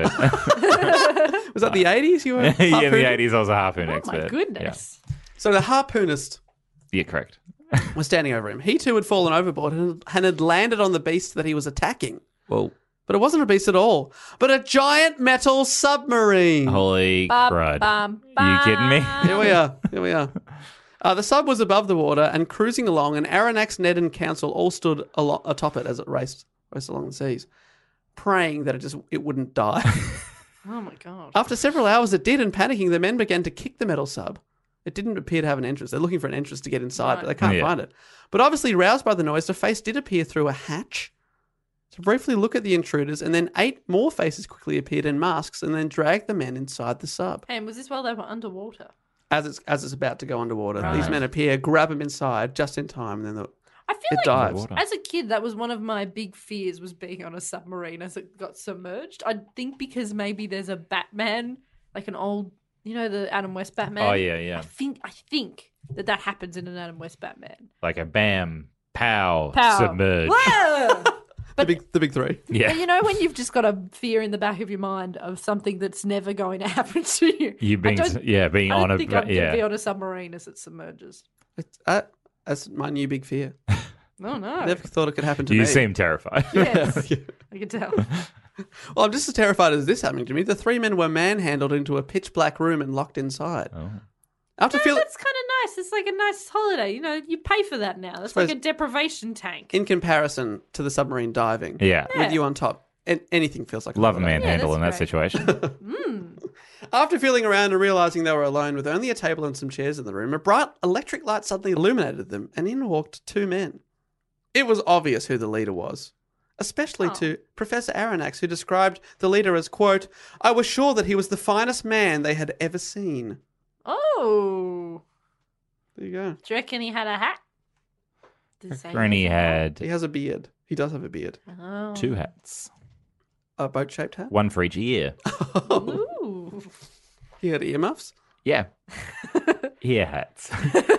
was that the eighties you were Yeah, in the harpooning? eighties, I was a harpoon Oh expert. my goodness. So the harpoonist Yeah, yeah correct. was standing over him. He too had fallen overboard and and had landed on the beast that he was attacking. Well, But it wasn't a beast at all, but a giant metal submarine. holy Bum, crud. bum, You kidding me? Here we are. Here we are. Uh, the sub was above the water and cruising along, and Aronnax, Ned, and Council all stood alo- atop it as it raced raced along the seas, praying that it just it wouldn't die. Oh my god. After several hours, it did, and panicking, the men began to kick the metal sub. It didn't appear to have an entrance. They're looking for an entrance to get inside, but they can't Yeah. find it. But obviously, roused by the noise, a face did appear through a hatch to briefly look at the intruders, and then eight more faces quickly appeared in masks and then dragged the men inside the sub. Hey, was this while they were underwater? As it's as it's about to go underwater, Right. these men appear, grab them inside just in time, and then the, I feel it like dives. Water. as a kid, that was one of my big fears was being on a submarine as it got submerged. I think because maybe there's a Batman, like an old, you know, the Adam West Batman. Oh, yeah, yeah. I think I think that that happens in an Adam West Batman. Like a bam, pow, Pow. submerge. Whoa! The big the big three. Yeah. But you know when you've just got a fear in the back of your mind of something that's never going to happen to you. You being, I don't- yeah, being I on don't a, think I'm yeah. going to be on a submarine as it submerges. It's, uh, that's my new big fear. Oh no! Never thought it could happen to You me. seem terrified. Yes, I can tell. Well, I'm just as terrified as this happening to me. The three men were manhandled into a pitch black room and locked inside. Oh. After feeling That's kind of nice. It's like a nice holiday. You know, you pay for that now. It's Suppose- like a deprivation tank. In comparison to the submarine diving, Yeah. with you on top, an- anything feels like a Love a holiday. manhandle in that that's great. situation. After feeling around and realizing they were alone with only a table and some chairs in the room, a bright electric light suddenly illuminated them, and in walked two men. It was obvious who the leader was, especially Oh. to Professor Aronnax, who described the leader as, quote, I was sure that he was the finest man they had ever seen. Oh. There you go. Do you reckon he had a hat? Did it say And he was a hat? had He has a beard. He does have a beard. Oh. two hats, A boat-shaped hat. one for each ear. Ooh. He had earmuffs. Yeah. Ear hats.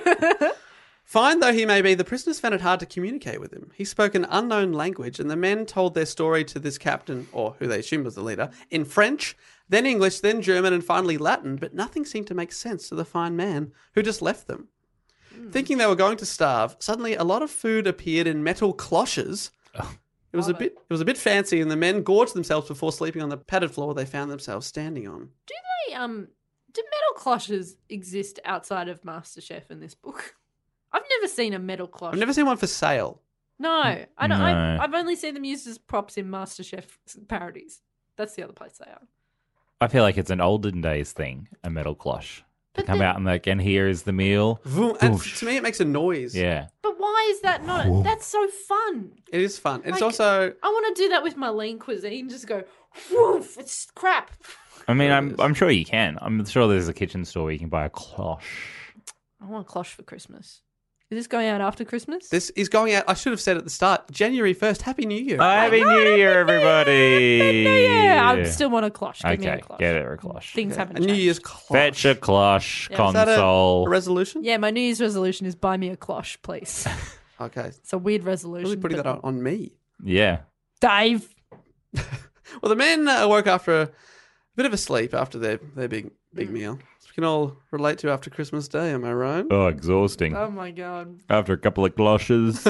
Fine though he may be, the prisoners found it hard to communicate with him. He spoke an unknown language, and the men told their story to this captain, or who they assumed was the leader, in French, then English, then German, and finally Latin, but nothing seemed to make sense to the fine man who just left them. Thinking they were going to starve, suddenly a lot of food appeared in metal cloches. It was a bit it was a bit fancy, and the men gorged themselves before sleeping on the padded floor they found themselves standing on. Do they, um, do metal cloches exist outside of MasterChef in this book? I've never seen a metal cloche. I've never seen one for sale. No, I don't. No. I've, I've only seen them used as props in MasterChef parodies. That's the other place they are. I feel like it's an olden days thing, a metal cloche. To But come then- out and like, and here is the meal. Vroom, and Whoosh. to me, it makes a noise. Yeah. But why is that not? That's so fun. It is fun. It's Like- also I want to do that with my lean cuisine. Just go, woof, it's crap. I mean, I'm I'm sure you can. I'm sure there's a kitchen store where you can buy a cloche. I want a cloche for Christmas. Is this going out after Christmas? this is going out. I should have said at the start, January first. Happy New Year. Happy New Year, everybody! yeah, I still want a cloche. Give me a Okay, cloche. get it a cloche. Things haven't a New changed. Year's cloche. Fetch a cloche Yeah. Is that a- console. a resolution? Yeah, my New Year's resolution is buy me a cloche, please. Okay. It's a weird resolution. Really putting but- that on, on me. Yeah. Dave. Well, the men uh, woke after a bit of a sleep after their, their big big meal. We can all relate to after Christmas Day, am I right? Oh, exhausting. Oh my god. After a couple of cloches,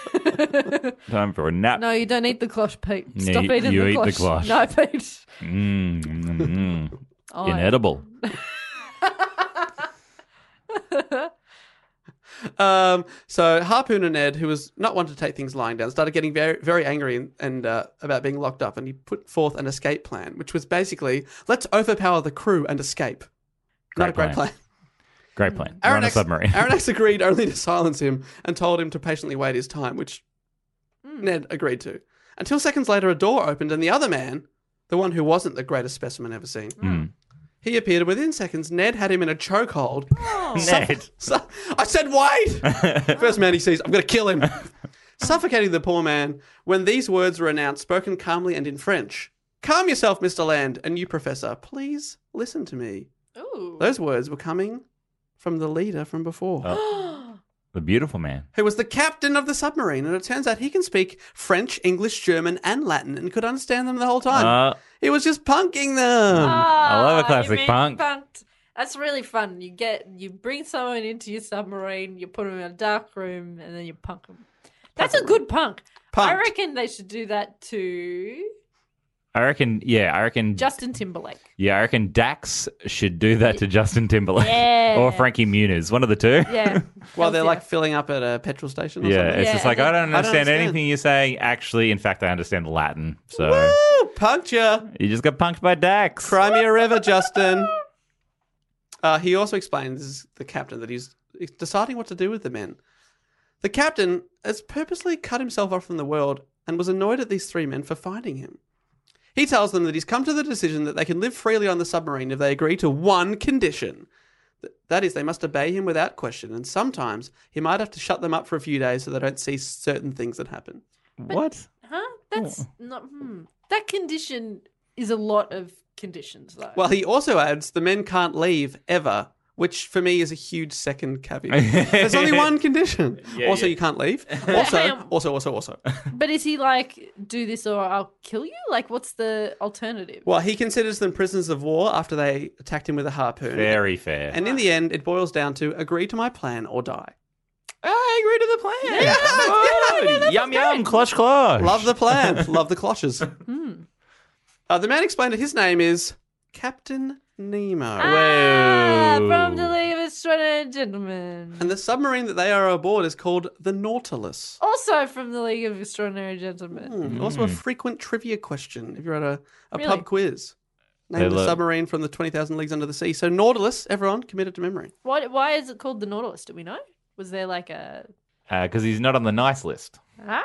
time for a nap. No, you don't eat the cloche, Pete. Yeah, Stop you- eating you the eat the cloche. cloche. No, Pete. Mm, mm, mm. Oh, Inedible. Um, so Harpoon and Ed, who was not one to take things lying down, started getting very very angry and, and uh, about being locked up, and he put forth an escape plan, which was basically let's overpower the crew and escape. Not a Great great plan. plan. Great plan. We're on a Aronnax- submarine. Aronnax agreed only to silence him and told him to patiently wait his time, which Ned agreed to. Until seconds later, a door opened and the other man, the one who wasn't the greatest specimen ever seen, Mm. he appeared. Within seconds, Ned had him in a chokehold. Ned. Su- I said, wait! First man he sees, I'm going to kill him. Suffocating the poor man when these words were announced, spoken calmly and in French. Calm yourself, Mister Land, and you, Professor. Please listen to me. Ooh. Those words were coming from the leader from before, Oh. The beautiful man. who was the captain of the submarine. And it turns out he can speak French, English, German, and Latin and could understand them the whole time. Uh, he was just punking them. I love a Ah, classic you mean punk. punked. That's really fun. You get you bring someone into your submarine, you put them in a dark room, and then you punk them. That's a good punk. I Punked. reckon they should do that to I reckon, yeah, I reckon, Justin Timberlake. yeah, I reckon Dax should do that to Justin Timberlake. Yeah. Or Frankie Muniz, one of the two. Yeah. While they're Hells like yeah. filling up at a petrol station or Yeah, something. it's Yeah, just like, and I then- don't I don't understand understand. anything you're saying. Actually, in fact, I understand Latin. So Woo! Punked ya. you just got punked by Dax. Cry me a river, Justin. Uh, he also explained, this is the captain, that he's deciding what to do with the men. The captain has purposely cut himself off from the world and was annoyed at these three men for finding him. He tells them that he's come to the decision that they can live freely on the submarine if they agree to one condition. Th- That is, they must obey him without question, and sometimes he might have to shut them up for a few days so they don't see certain things that happen. What? Huh? That's not hmm. That condition is a lot of conditions though. Well, he also adds the men can't leave ever, which for me is a huge second caveat. There's only one condition. Yeah, also, yeah. you can't leave. Also, Damn. also, also, also. But is he like, do this or I'll kill you? Like, what's the alternative? Well, he considers them prisoners of war after they attacked him with a harpoon. Very fair. And in the end, it boils down to agree to my plan or die. I agree to the plan. Yeah, Good. yeah, yum yum, clutch clutch. Love the plan. Love the cloches. Hmm. Uh, the man explained that his name is Captain Nemo. Ah, Whoa. from the Leave Extraordinary Gentlemen. And the submarine that they are aboard is called the Nautilus. Also from the League of Extraordinary Gentlemen. Hmm, Also a frequent trivia question if you're at a, a Really? pub quiz. Name They the look- submarine from the twenty thousand Leagues Under the Sea. So Nautilus, everyone, committed to memory. Why, why is it called the Nautilus? Do we know? Was there like a... Because he's not on the nice list.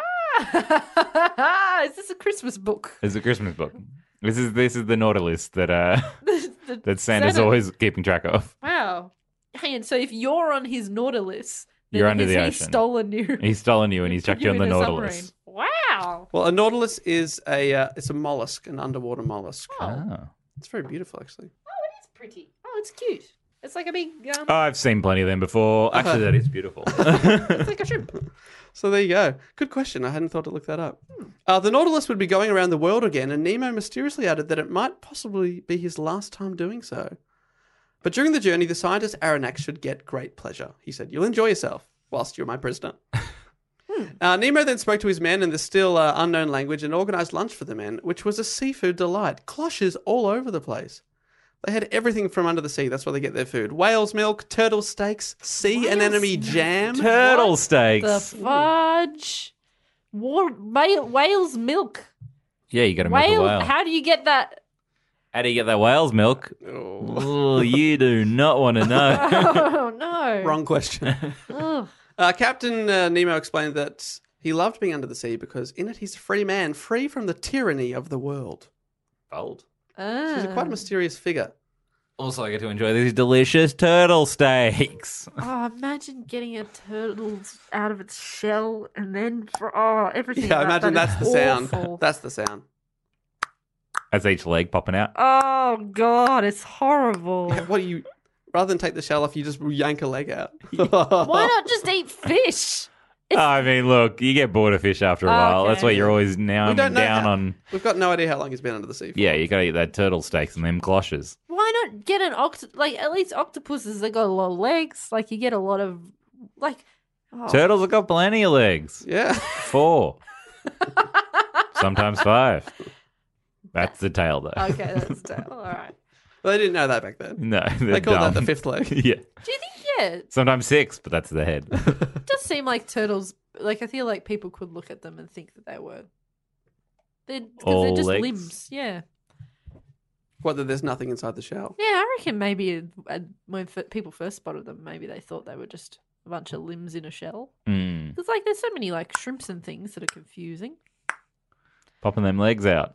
Ah! Is this a Christmas book? It's a Christmas book. This is this is the Nautilus that uh The that Santa's Santa- always keeping track of. Wow. Hang on, so if you're on his Nautilus, then You're under has the he ocean. stolen you? He's stolen you and he's chucked you on in the a Nautilus. submarine. Wow. Well, a Nautilus is a uh, it's a mollusk, an underwater mollusk. Oh. It's very beautiful, actually. Oh, it is pretty. Oh, it's cute. It's like a big, um, Oh, I've seen plenty of them before. Actually, that is beautiful. it's like a shrimp. So there you go. Good question. I hadn't thought to look that up. Uh, the Nautilus would be going around the world again, and Nemo mysteriously added that it might possibly be his last time doing so. But during the journey, the scientist Aronnax should get great pleasure. He said, "You'll enjoy yourself whilst you're my prisoner." Uh, Nemo then spoke to his men in the still uh, unknown language and organised lunch for the men, which was a seafood delight. Cloches all over the place. They had everything from under the sea. That's where they get their food. Whale's milk, turtle steaks, sea Whale's anemone milk? jam. Turtle The steaks. fudge. War, whale, whale's milk. Yeah, you got to milk a Whale. whale. How do you get that? How do you get that whale's milk? Oh, you do not want to know. Oh, no. Wrong question. Ugh. Uh, Captain uh, Nemo explained that he loved being under the sea because in it he's a free man, free from the tyranny of the world. Bold. Ah. He's a quite mysterious figure. Also, I get to enjoy these delicious turtle steaks. Oh, imagine getting a turtle out of its shell and then for oh everything. Yeah, about imagine that that's is the sound. awful. That's the sound. As each leg popping out. Oh God, it's horrible. What do you, rather than take the shell off, you just yank a leg out. Why not just eat fish? I mean, look, you get bored of fish after a while. Okay. That's why you're always now We don't know down how- on. We've got no idea how long he's been under the sea for. Yeah, you got to eat that turtle steaks and them cloches. Why not get an oct? Like at least octopuses, they got a lot of legs. Like you get a lot of like. Oh. Turtles have got plenty of legs. Yeah. Four. Sometimes five. That's the tail, though. Okay, that's all right. Well, they didn't know that back then. No, They they're called that the dumb. fifth leg. Yeah. Do you think? Yeah, Sometimes six, but that's the head. it does seem like turtles. Like I feel like people could look at them and think that they were. They're because they're All just legs? limbs. Yeah. Whether there's nothing inside the shell. Yeah, I reckon maybe uh, when f- people first spotted them, maybe they thought they were just a bunch of limbs in a shell. Mm. Because like, there's so many like shrimps and things that are confusing. Popping them legs out.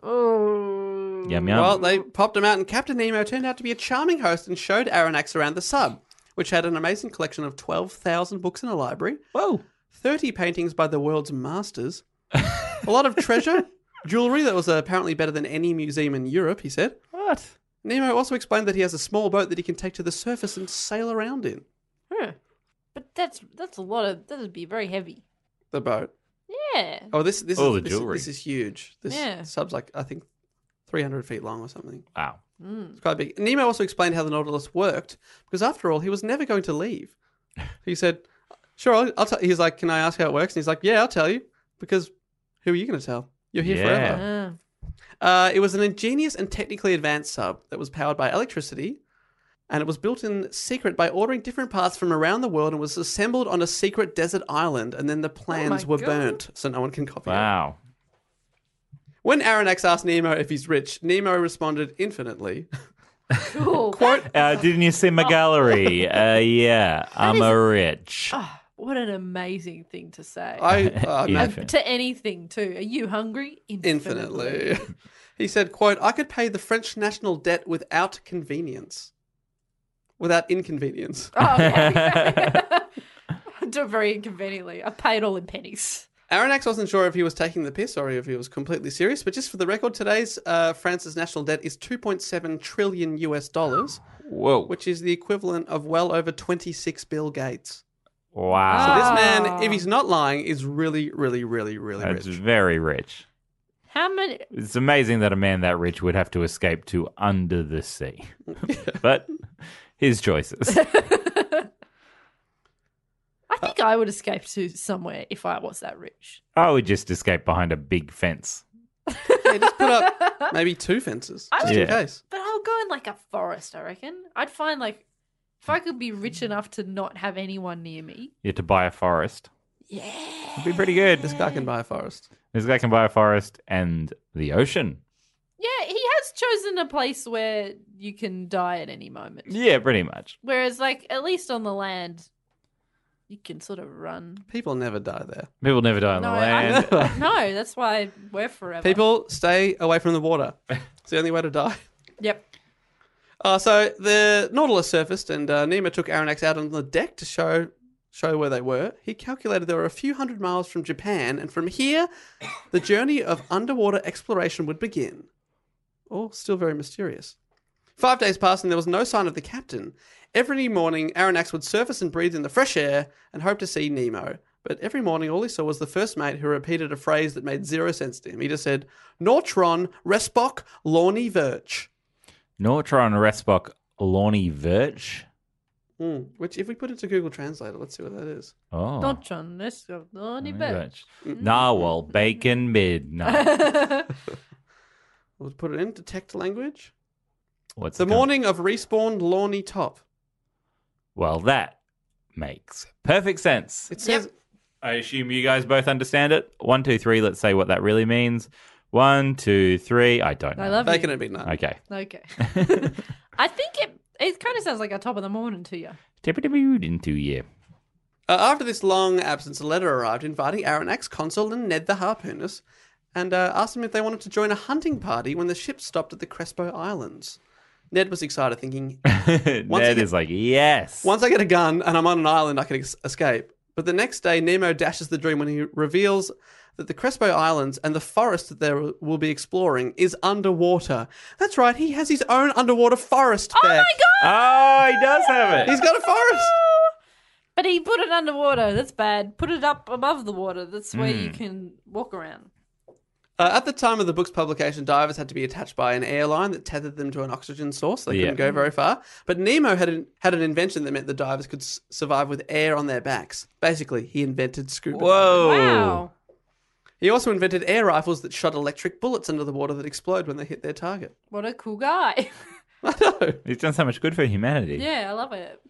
Oh, Yum, yum. Well, they popped him out, and Captain Nemo turned out to be a charming host and showed Aronnax around the sub, which had an amazing collection of twelve thousand books in a library, Whoa. thirty paintings by the world's masters, a lot of treasure, jewellery that was uh, apparently better than any museum in Europe, he said. What? Nemo also explained that he has a small boat that he can take to the surface and sail around in. Huh. But that's that's a lot of that would be very heavy. The boat. Yeah. Oh, this this Oh, is the this, jewellery. this is huge. This Yeah. sub's like I think three hundred feet long or something. Wow. It's quite big. Nemo also explained how the Nautilus worked because after all, he was never going to leave. He said, "Sure, I'll, I'll tell." He's like, "Can I ask how it works?" And he's like, "Yeah, I'll tell you because who are you going to tell? You're here Yeah. forever." Ah. Uh, it was an ingenious and technically advanced sub that was powered by electricity, and it was built in secret by ordering different parts from around the world and was assembled on a secret desert island, and then the plans my were God. burnt so no one can copy it. Wow. When Aronnax asked Nemo if he's rich, Nemo responded infinitely. Cool. Quote, Uh, didn't you see my gallery? Uh, yeah, I'm is- a rich. Ah, what an amazing thing to say. I, uh, Yeah. man, To anything too. Are you hungry? infinitely. He said, quote, I could pay the French national debt without convenience. Without inconvenience. Oh, okay. I do it very inconveniently. I pay it all in pennies. Aronnax wasn't sure if he was taking the piss or if he was completely serious, but just for the record, today's uh, France's national debt is two point seven trillion U S dollars, Whoa. which is the equivalent of well over twenty-six Bill Gates. So Wow. this Ah. man, if he's not lying, is really, really, really, really That's rich. very rich. How many? It's amazing that a man that rich would have to escape to under the sea. But his choices. I think I would escape to somewhere if I was that rich. I would just escape behind a big fence. Yeah, just put up maybe two fences, I just would- in case. But I'll go in like a forest, I reckon. I'd find like If I could be rich enough to not have anyone near me. You have to buy a forest. Yeah. It'd be pretty good. This guy can buy a forest. This guy can buy a forest and the ocean. Yeah, he has chosen a place where you can die at any moment. Yeah, pretty much. Whereas, like, at least on the land, you can sort of run. People never die there. People never die on No, the I- land. No, that's why we're forever. People stay away from the water. It's the only way to die. Yep. Uh, so the Nautilus surfaced and uh, Nemo took Aronnax out on the deck to show show where they were. He calculated they were a few hundred miles from Japan, and from here, the journey of underwater exploration would begin. All still very mysterious. Five days passed and there was no sign of the captain. Every morning, Aronnax would surface and breathe in the fresh air and hope to see Nemo. But every morning, all he saw was the first mate who repeated a phrase that made zero sense to him. He just said, Nortron, Respok, Lorny Verch. Nortron, Respok, Lorny Verch. Mm, which, if we put it to Google Translator, let's see what that is. Oh. Not John. Let's go. Lorny Birch. Narwhal, bacon, midnight. We'll put it in detect language. What's The it come- morning of respawned Lorny Top. Well, that makes perfect sense. It says I assume you guys both understand it. One, two, three. Let's say what that really means. One, two, three. I don't know. I love bacon you. and midnight. Okay. Okay. I think it it kind of sounds like a top of the morning to you. Tip it into you. Uh, after this long absence, a letter arrived inviting Aronnax, Consul, and Ned the Harpoonist, and uh, asked them if they wanted to join a hunting party when the ship stopped at the Crespo Islands. Ned was excited, thinking, Ned get- is like, yes. once I get a gun and I'm on an island, I can ex- escape. But the next day, Nemo dashes the dream when he reveals that the Crespo Islands and the forest that they will be exploring is underwater. That's right, he has his own underwater forest Oh back. my god! Oh, he does have it. He's got a forest! But he put it underwater. That's bad. Put it up above the water. That's where you can walk around. Uh, at the time of the book's publication, divers had to be attached by an airline that tethered them to an oxygen source. They couldn't Yeah. go very far. But Nemo had an, had an invention that meant the divers could s- survive with air on their backs. Basically, he invented scuba diving. Whoa. Wow. He also invented air rifles that shot electric bullets into the water that explode when they hit their target. What a cool guy. I know. He's done so much good for humanity. Yeah, I love it.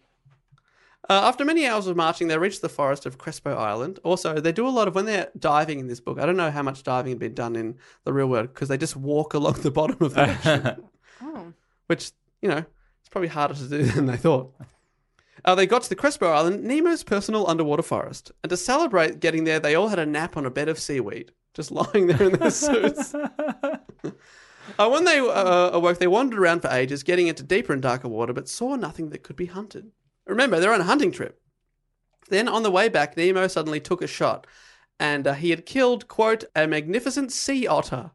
Uh, after many hours of marching, they reached the forest of Crespo Island. Also, they do a lot of, when they're diving in this book, I don't know how much diving had been done in the real world, because they just walk along the bottom of the ocean. Oh. Which, you know, it's probably harder to do than they thought. Uh, they got to the Crespo Island, Nemo's personal underwater forest. And to celebrate getting there, they all had a nap on a bed of seaweed, just lying there in their suits. uh, when they uh, awoke, they wandered around for ages, getting into deeper and darker water, but saw nothing that could be hunted. Remember, they're on a hunting trip. Then, on the way back, Nemo suddenly took a shot, and uh, he had killed, quote, a magnificent sea otter.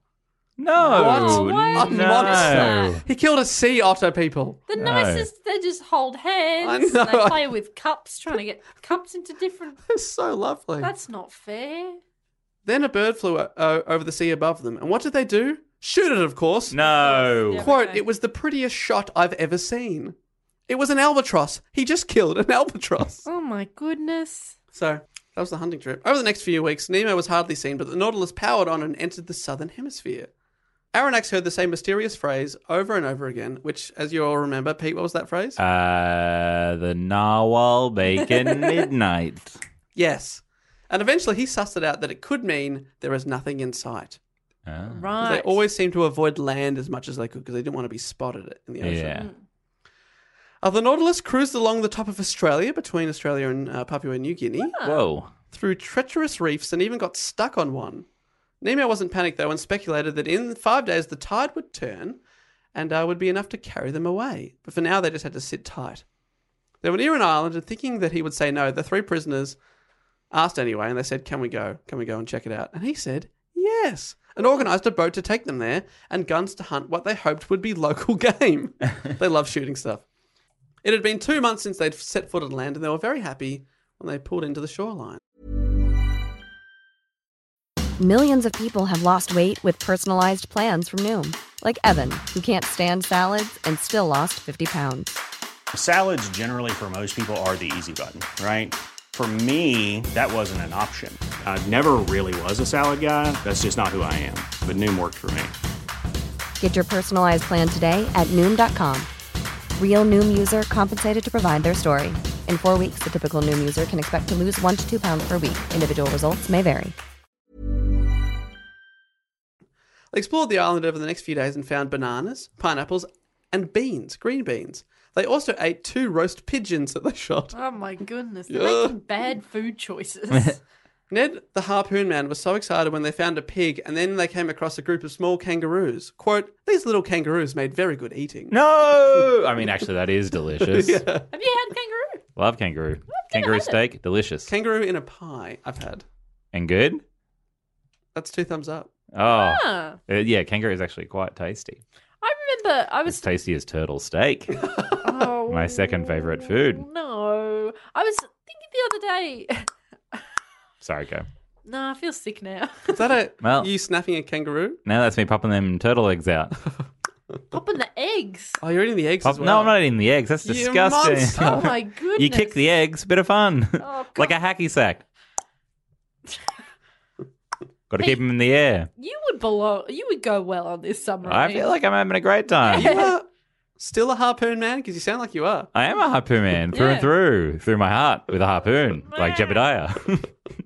No. What? What? A No. monster. He killed a sea otter, people. The No. nicest, they just hold hands. I know. They play with cups, trying to get cups into different. It's so lovely. That's not fair. Then a bird flew uh, over the sea above them, and what did they do? Shoot it, of course. No. Yeah. Quote, okay. it was the prettiest shot I've ever seen. It was an albatross. He just killed an albatross. Oh my goodness. So, that was the hunting trip. Over the next few weeks, Nemo was hardly seen, but the Nautilus powered on and entered the southern hemisphere. Aronnax heard the same mysterious phrase over and over again, which, as you all remember, Pete, what was that phrase? Uh, the narwhal bacon midnight. Yes. And eventually he sussed it out that it could mean there is nothing in sight. Oh. Right. They always seemed to avoid land as much as they could because they didn't want to be spotted in the ocean. Yeah. Uh, the Nautilus cruised along the top of Australia, between Australia and uh, Papua New Guinea, Whoa. through treacherous reefs and even got stuck on one. Nemo wasn't panicked, though, and speculated that in five days the tide would turn and uh, would be enough to carry them away. But for now, they just had to sit tight. They were near an island, and thinking that he would say no, the three prisoners asked anyway, and they said, can we go? Can we go and check it out? And he said, yes, and organised a boat to take them there and guns to hunt what they hoped would be local game. They love shooting stuff. It had been two months since they'd set foot on land, and they were very happy when they pulled into the shoreline. Millions of people have lost weight with personalized plans from Noom. Like Evan, who can't stand salads and still lost fifty pounds. Salads generally for most people are the easy button, right? For me, that wasn't an option. I never really was a salad guy. That's just not who I am. But Noom worked for me. Get your personalized plan today at Noom dot com. Real Noom user compensated to provide their story. In four weeks, the typical Noom user can expect to lose one to two pounds per week. Individual results may vary. They explored the island over the next few days and found bananas, pineapples, and beans, green beans. They also ate two roast pigeons that they shot. Oh my goodness. They're Yeah. making bad food choices. Ned, the harpoon man, was so excited when they found a pig and then they came across a group of small kangaroos. Quote, these little kangaroos made very good eating. No! I mean, actually, that is delicious. Yeah. Have you had kangaroo? Love kangaroo. Kangaroo had it. steak, delicious. Kangaroo in a pie, I've had. And good? That's two thumbs up. Oh. Ah. Uh, yeah, kangaroo is actually quite tasty. I remember I As was... tasty as turtle steak. Oh, My second favourite food. No. I was thinking the other day... Sorry, go. No, I feel sick now. Is that a Well- you snapping a kangaroo? Now that's me popping them turtle eggs out. Popping the eggs. Oh, you're eating the eggs Pop- as well. No, I'm not eating the eggs. That's You disgusting. monster. Oh my goodness. You kick the eggs, bit of fun. Oh, Like a God. hacky sack. Got to Hey. keep them in the air. You would belong. You would go well on this submarine. I feel like I'm having a great time. You are still a harpoon man? Because you sound like you are. I am a harpoon man through Yeah. and through, through my heart with a harpoon, like Jebediah.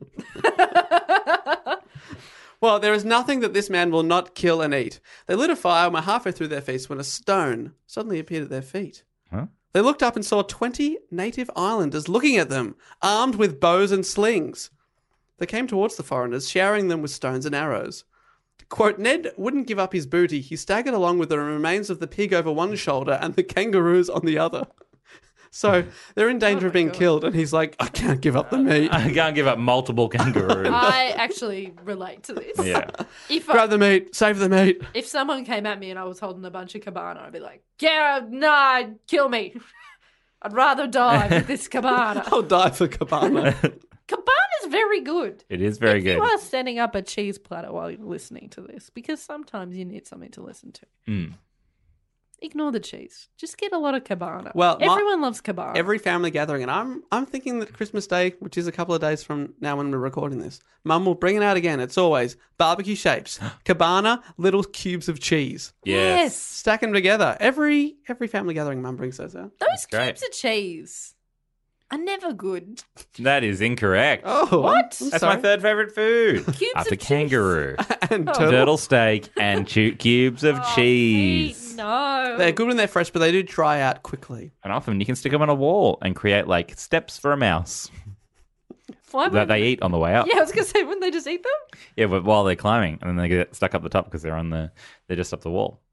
Well, there is nothing that this man will not kill and eat. They lit a fire and were halfway through their feast when a stone suddenly appeared at their feet. Huh? They looked up and saw twenty native islanders looking at them, armed with bows and slings. They came towards the foreigners, showering them with stones and arrows. Quote, Ned wouldn't give up his booty. He staggered along with the remains of the pig over one shoulder and the kangaroos on the other. So they're in danger of being killed, and he's like, I can't give up the meat. I can't give up multiple kangaroos. I actually relate to this. Yeah. If I, Grab the meat, save the meat. if someone came at me and I was holding a bunch of cabana, I'd be like, yeah, nah, kill me. I'd rather die with this cabana. I'll die for cabana. Cabana's very good. It is very if good. you are setting up a cheese platter while you're listening to this, because sometimes you need something to listen to. Mm. Ignore the cheese. Just get a lot of cabana. Well, my- everyone loves cabana. Every family gathering, and I'm I'm thinking that Christmas Day, which is a couple of days from now when we're recording this, Mum will bring it out again. It's always barbecue shapes, cabana, little cubes of cheese. Yes. Stack them together. Every every family gathering, Mum brings those out. Those great. cubes of cheese are never good. That is incorrect. Oh, What? I'm, I'm That's sorry. my third favourite food. Cubes After of cheese. kangaroo. and Oh. turtle. Turtle steak and chu- cubes of Oh, cheese. Pete, no. They're good when they're fresh, but they do dry out quickly. And often you can stick them on a wall and create like steps for a mouse Why that would- they eat on the way up. Yeah, I was going to say, wouldn't they just eat them? Yeah, but while they're climbing, and then they get stuck up the top because they're on the they're just up the wall.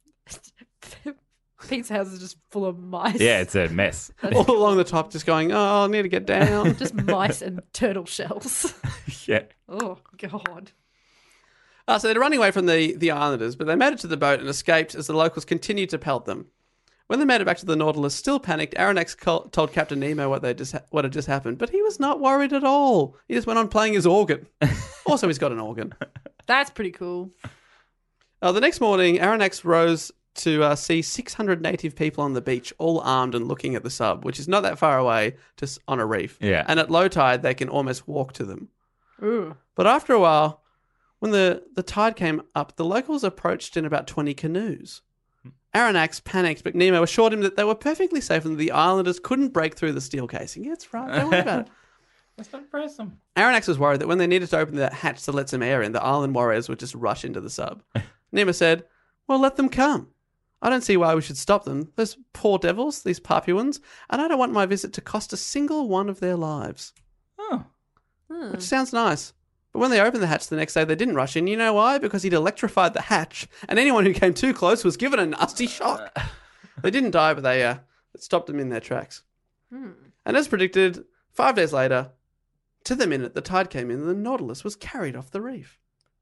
Pete's house is just full of mice. Yeah, it's a mess. All along the top, just going, oh, I need to get down. Just mice and turtle shells. Yeah. Oh, God. Uh, so they're running away from the, the islanders, but they made it to the boat and escaped as the locals continued to pelt them. When they made it back to the Nautilus, still panicked, Aronnax col- told Captain Nemo what they just ha- what had just happened, but he was not worried at all. He just went on playing his organ. Also, he's got an organ. That's pretty cool. Uh, the next morning, Aronnax rose to uh, see six hundred native people on the beach, all armed and looking at the sub, which is not that far away, just on a reef. Yeah. And at low tide, they can almost walk to them. Ooh. But after a while, when the, the tide came up, the locals approached in about twenty canoes. Aronnax panicked, but Nemo assured him that they were perfectly safe and that the islanders couldn't break through the steel casing. Yeah, that's right. Don't worry about it. Let's not press them. Aronnax was worried that when they needed to open that hatch to let some air in, the island warriors would just rush into the sub. Nemo said, well, let them come. I don't see why we should stop them. Those poor devils, these Papuans, and I don't want my visit to cost a single one of their lives. Oh. Which sounds nice. But when they opened the hatch the next day, they didn't rush in. You know why? Because he'd electrified the hatch, and anyone who came too close was given a nasty shock. They didn't die, but they uh, it stopped them in their tracks. Hmm. And as predicted, five days later, to the minute the tide came in, the Nautilus was carried off the reef.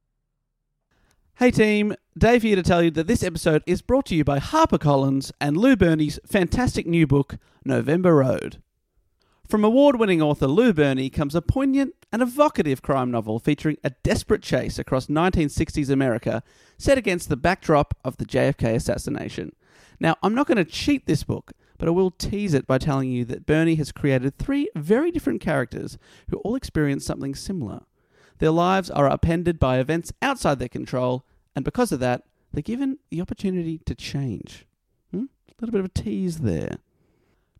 Hey team, Dave here to tell you that this episode is brought to you by HarperCollins and Lou Burney's fantastic new book, November Road. From award-winning author Lou Burney comes a poignant and evocative crime novel featuring a desperate chase across nineteen sixties America set against the backdrop of the J F K assassination. Now, I'm not going to cheat this book, but I will tease it by telling you that Burney has created three very different characters who all experience something similar. Their lives are upended by events outside their control, and because of that, they're given the opportunity to change. Hmm? A little bit of a tease there.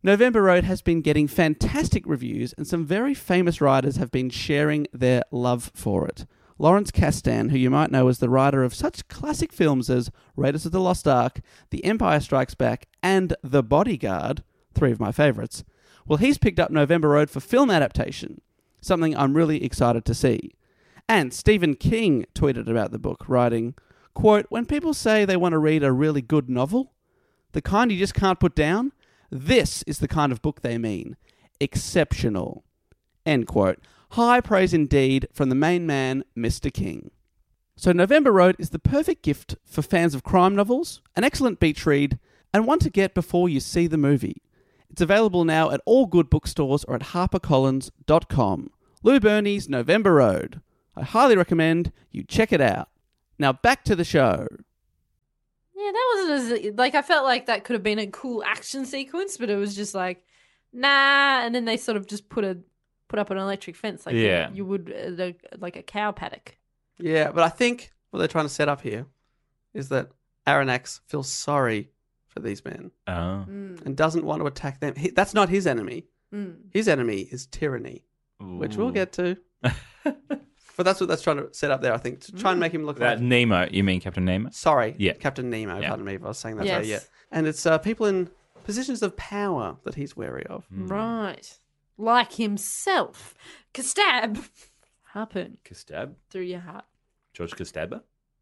November Road has been getting fantastic reviews, and some very famous writers have been sharing their love for it. Lawrence Kasdan, who you might know as the writer of such classic films as Raiders of the Lost Ark, The Empire Strikes Back, and The Bodyguard, three of my favourites, well, he's picked up November Road for film adaptation, something I'm really excited to see. And Stephen King tweeted about the book, writing, quote, "When people say they want to read a really good novel, the kind you just can't put down, this is the kind of book they mean. Exceptional." End quote. High praise indeed from the main man, Mister King. So November Road is the perfect gift for fans of crime novels, an excellent beach read, and one to get before you see the movie. It's available now at all good bookstores or at harper collins dot com. Lou Burney's November Road. I highly recommend you check it out. Now back to the show. Yeah, that wasn't as like I felt like that could have been a cool action sequence, but it was just like, nah. And then they sort of just put a put up an electric fence, like Yeah. you, you would uh, the, like a cow paddock. Yeah, but I think what they're trying to set up here is that Arronax feels sorry for these men Oh. Mm. and doesn't want to attack them. He, that's not his enemy. Mm. His enemy is tyranny, which we'll Ooh. get to. But that's what that's trying to set up there, I think, to try and make him look That like... Nemo, you mean Captain Nemo? Sorry, Yeah. Captain Nemo, Yeah. pardon me if I was saying that. Yes. So, yeah. And it's uh, people in positions of power that he's wary of. Right, like himself. Kastab, harpoon Kastab? through your heart. George Kastaba?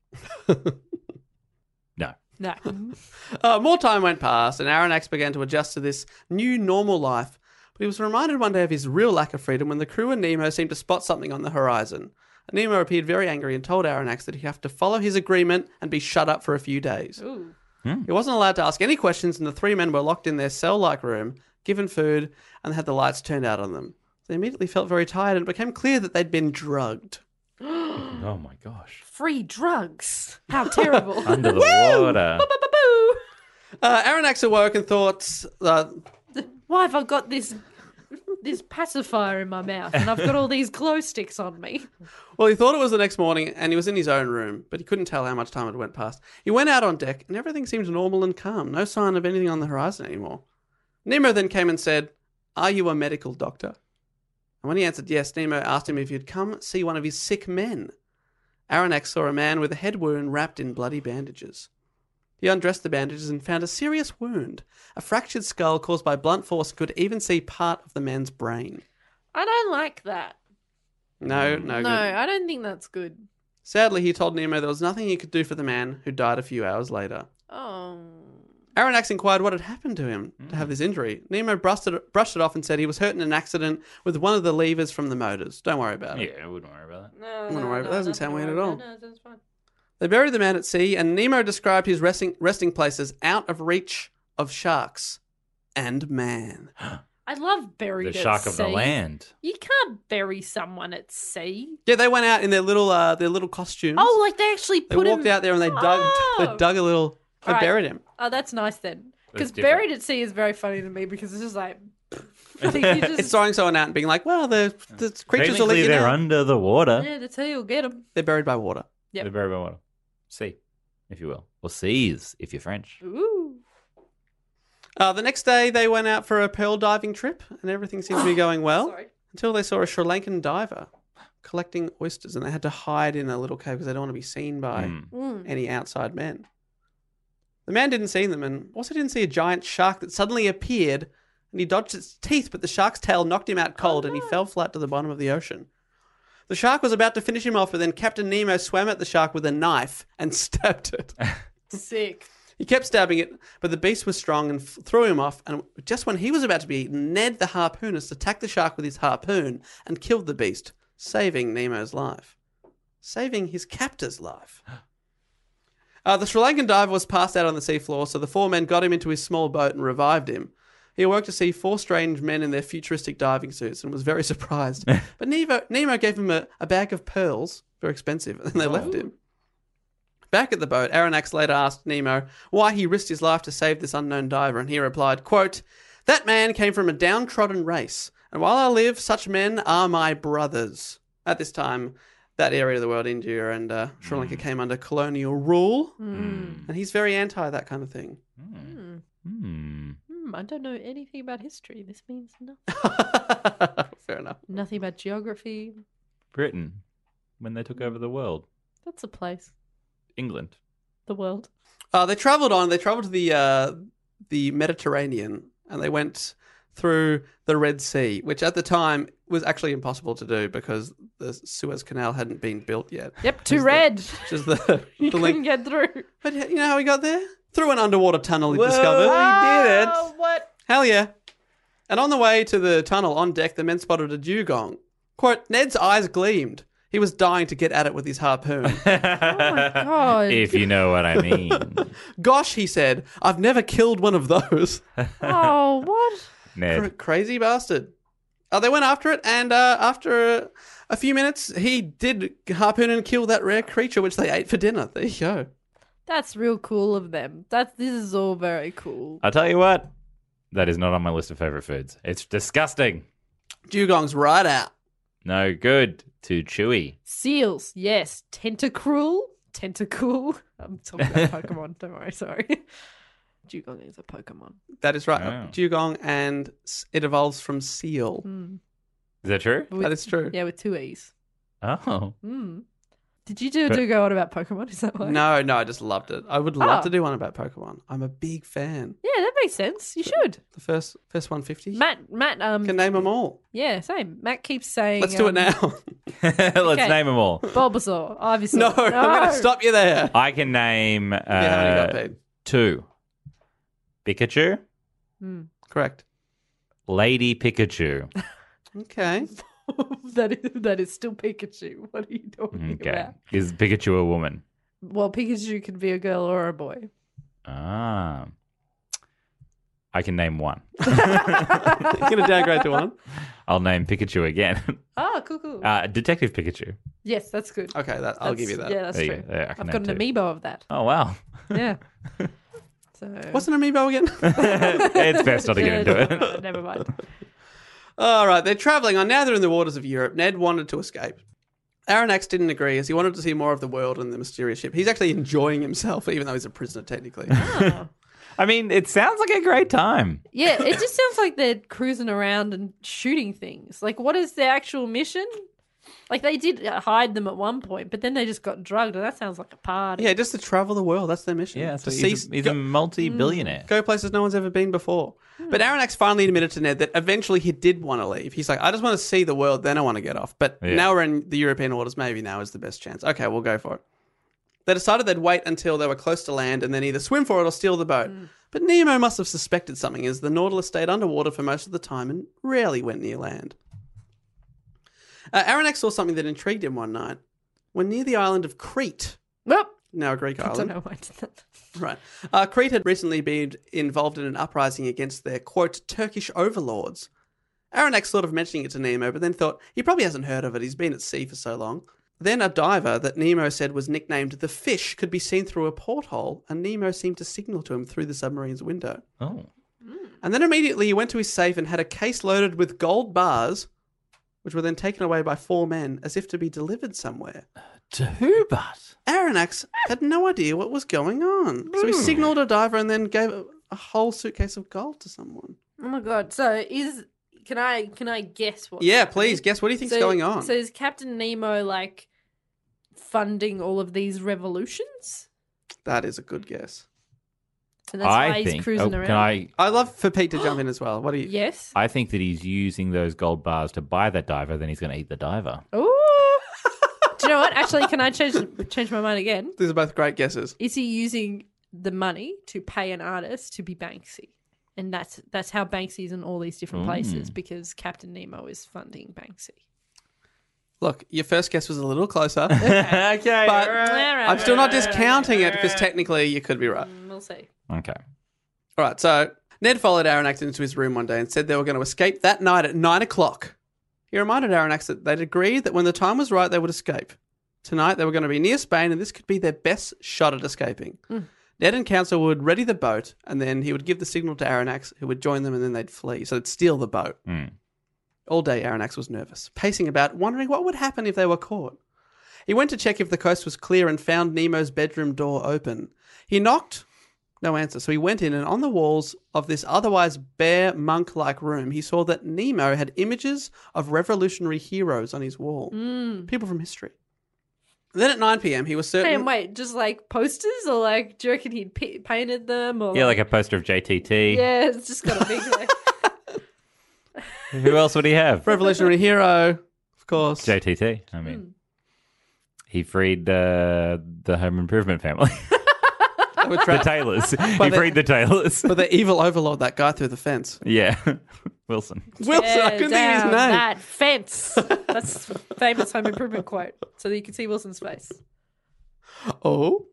No. No. Uh, more time went past, and Arronax began to adjust to this new normal life. But he was reminded one day of his real lack of freedom when the crew and Nemo seemed to spot something on the horizon. Nemo appeared very angry and told Arronax that he'd have to follow his agreement and be shut up for a few days. Ooh. He wasn't allowed to ask any questions, and the three men were locked in their cell-like room, given food, and had the lights turned out on them. They immediately felt very tired, and it became clear that they'd been drugged. Oh my gosh. Free drugs. How terrible. Under the water. Boo-boo-boo. Uh, Arronax awoke and thought, uh, Why have I got this this pacifier in my mouth and I've got all these glow sticks on me? well, he thought it was the next morning, and he was in his own room, but he couldn't tell how much time had went past. He went out on deck, and everything seemed normal and calm. No sign of anything on the horizon anymore. Nemo then came and said, "Are you a medical doctor?" And when he answered yes, Nemo asked him if he'd come see one of his sick men. Arronax saw a man with a head wound wrapped in bloody bandages. He undressed the bandages and found a serious wound. A fractured skull caused by blunt force could even see part of the man's brain. I don't like that. No, no, No, good. I don't think that's good. Sadly, he told Nemo there was nothing he could do for the man, who died a few hours later. Oh. Arronax inquired what had happened to him to have this injury. Nemo brushed it, brushed it off and said he was hurt in an accident with one of the levers from the motors. Don't worry about it. Yeah, I wouldn't worry about that. No, wouldn't no, worry, no, that doesn't nothing sound to weird worry at all. about. No, that's fine. They buried the man at sea, and Nemo described his resting, resting places out of reach of sharks and man. I love buried The at shark of the sea. land. You can't bury someone at sea. Yeah, they went out in their little uh, their little costumes. Oh, like they actually they put walked him... out there and they dug Oh. they dug a little. They Right. buried him. Oh, that's nice then. Because different. buried at sea is very funny to me because it's just like... I think you just... It's throwing someone out and being like, "Well, the the creatures will let Technically, you they're know." under the water. Yeah, the sea will get them. They're buried by water. Yep. They're very by water. Sea, if you will. Or seas, if you're French. Ooh. Uh, the next day, they went out for a pearl diving trip, and everything seemed to be going well Sorry. until they saw a Sri Lankan diver collecting oysters, and they had to hide in a little cave because they don't want to be seen by Mm. Mm. any outside men. The man didn't see them, and also didn't see a giant shark that suddenly appeared, and he dodged its teeth, but the shark's tail knocked him out cold, and he fell flat to the bottom of the ocean. The shark was about to finish him off, but then Captain Nemo swam at the shark with a knife and stabbed it. Sick. He kept stabbing it, but the beast was strong and f- threw him off, and just when he was about to be eaten, Ned the harpoonist attacked the shark with his harpoon and killed the beast, saving Nemo's life. Saving his captor's life. Uh, the Sri Lankan diver was passed out on the seafloor, so the four men got him into his small boat and revived him. He awoke to see four strange men in their futuristic diving suits and was very surprised. But Nemo, Nemo gave him a, a bag of pearls, very expensive, and they left him. Back at the boat, Arronax later asked Nemo why he risked his life to save this unknown diver, and he replied, quote, "That man came from a downtrodden race, and while I live, such men are my brothers." At this time, that area of the world, India and uh, Sri Lanka, came under colonial rule, Mm. and he's very anti that kind of thing. Hmm. Mm. I don't know anything about history. This means nothing. Fair enough. Nothing about geography. Britain, when they took over the world. That's a place. England. The world. Uh, they travelled on. They travelled to the uh, the Mediterranean, and they went through the Red Sea, which at the time was actually impossible to do because the Suez Canal hadn't been built yet. Yep, too red. Which is the, you the couldn't link. get through. But you know how he got there? Through an underwater tunnel he Whoa, discovered. he did it. Oh, what? Hell yeah. And on the way to the tunnel on deck, the men spotted a dugong. Quote, Ned's eyes gleamed. He was dying to get at it with his harpoon. Oh my god. If you know what I mean. Gosh, he said, I've never killed one of those. Oh, what? Ned. Cra- crazy bastard. Uh, they went after it, and uh, after a, a few minutes, he did harpoon and kill that rare creature, which they ate for dinner. There you go. That's real cool of them. That's this is all very cool. I'll tell you what. That is not on my list of favourite foods. It's disgusting. Dugong's right out. No good. Too chewy. Seals, yes. Tentacruel, tentacle. I'm talking about Pokemon. Don't worry, sorry. Dugong is a Pokemon. That is right. Oh. Dugong, and s- it evolves from seal. Mm. Is that true? With- That is true. Yeah, with two E's. Oh. Mm. Did you do, But- do go on about Pokemon? Is that why? No, no, I just loved it. I would love Oh. to do one about Pokemon. I'm a big fan. Yeah, that makes sense. You should. The first first one fifty. Matt, Matt, um, Can name them all. yeah, same. Matt keeps saying. Let's do it um, now. Let's Okay. name them all. Bulbasaur, Ivysaur. no, I'm going to stop you there. I can name uh, Yeah, how many got paid? two. Pikachu, Mm. Correct. Lady Pikachu. Okay. that is that is still Pikachu. What are you talking Okay. about? Is Pikachu a woman? Well, Pikachu can be a girl or a boy. Ah. I can name one. You're going to downgrade to one? I'll name Pikachu again. Oh, cool, cool. Uh, Detective Pikachu. yes, that's good. Okay, that, I'll That's- give you that. Yeah, that's There you true. go. There, I can I've got an name two. amiibo of that. Oh, wow. Yeah. So What's an amiibo again? It's best not to get into Yeah, it. Never mind. All right, they're travelling on. Now they're in the waters of Europe. Ned wanted to escape. Arronax didn't agree as he wanted to see more of the world and the mysterious ship. He's actually enjoying himself, even though he's a prisoner technically. Oh. I mean, it sounds like a great time. Yeah, it just sounds like they're cruising around and shooting things. Like, what is their actual mission? Like, they did hide them at one point, but then they just got drugged, and that sounds like a party. Yeah, just to travel the world. That's their mission. Yeah, to so see, he's, a, he's go, a multi-billionaire. go places no one's ever been before. But Arronax finally admitted to Ned that eventually he did want to leave. He's like, I just want to see the world, then I want to get off. But Yeah. now we're in the European waters, maybe now is the best chance. Okay, we'll go for it. They decided they'd wait until they were close to land and then either swim for it or steal the boat. But Nemo must have suspected something as the Nautilus stayed underwater for most of the time and rarely went near land. Uh, Arronax saw something that intrigued him one night. When near the island of Crete, Well, now a Greek I don't island. know why I did that. Right. Uh, Crete had recently been involved in an uprising against their, quote, Turkish overlords. Arronax thought of mentioning it to Nemo, but then thought he probably hasn't heard of it. He's been at sea for so long. Then a diver that Nemo said was nicknamed the Fish could be seen through a porthole, and Nemo seemed to signal to him through the submarine's window. Oh. And then immediately he went to his safe and had a case loaded with gold bars, which were then taken away by four men as if to be delivered somewhere. To who but? Arronax had no idea what was going on. So he signalled a diver and then gave a, a whole suitcase of gold to someone. Oh my god! So is can I can I guess what? Yeah, please, guess what do you think's so, going on? So is Captain Nemo like funding all of these revolutions? That is a good guess. And that's why I he's think. cruising oh, around. Can I? I'd love for Pete to jump in as well. What do you... Yes. I think that he's using those gold bars to buy that diver. Then he's going to eat the diver. Ooh. Do you know what? Actually, can I change change my mind again? These are both great guesses. Is he using the money to pay an artist to be Banksy? And that's that's how Banksy's in all these different places because Captain Nemo is funding Banksy. Look, your first guess was a little closer, Okay. but All right, I'm still not all right, discounting it because technically you could be right. Mm, We'll see. Okay. All right, so Ned followed Arronax into his room one day and said they were going to escape that night at nine o'clock. He reminded Arronax that they'd agreed that when the time was right, they would escape. Tonight, they were going to be near Spain, and this could be their best shot at escaping. Mm. Ned and Council would ready the boat, and then he would give the signal to Arronax, who would join them, and then they'd flee. So they'd steal the boat. Mm. All day, Arronax was nervous, pacing about, wondering what would happen if they were caught. He went to check if the coast was clear and found Nemo's bedroom door open. He knocked, No answer. So he went in, and on the walls of this otherwise bare monk-like room, he saw that Nemo had images of revolutionary heroes on his wall. Mm. People from history. Then at nine p.m. he was certain... Hey, wait, just like posters, or like, do you reckon he'd p- painted them? Or Yeah, like a poster of J T T. Yeah, it's just got a big like... Who else would he have? Revolutionary hero, of course. J T T. I mean, he freed uh, the Home Improvement family. They were the trapped. Taylors. He But they- freed the Taylors. But the evil overlord, that guy through the fence. Yeah. Wilson. Wilson, I couldn't think of his down name. that fence. That's a famous Home Improvement quote. So that you can see Wilson's face. Oh.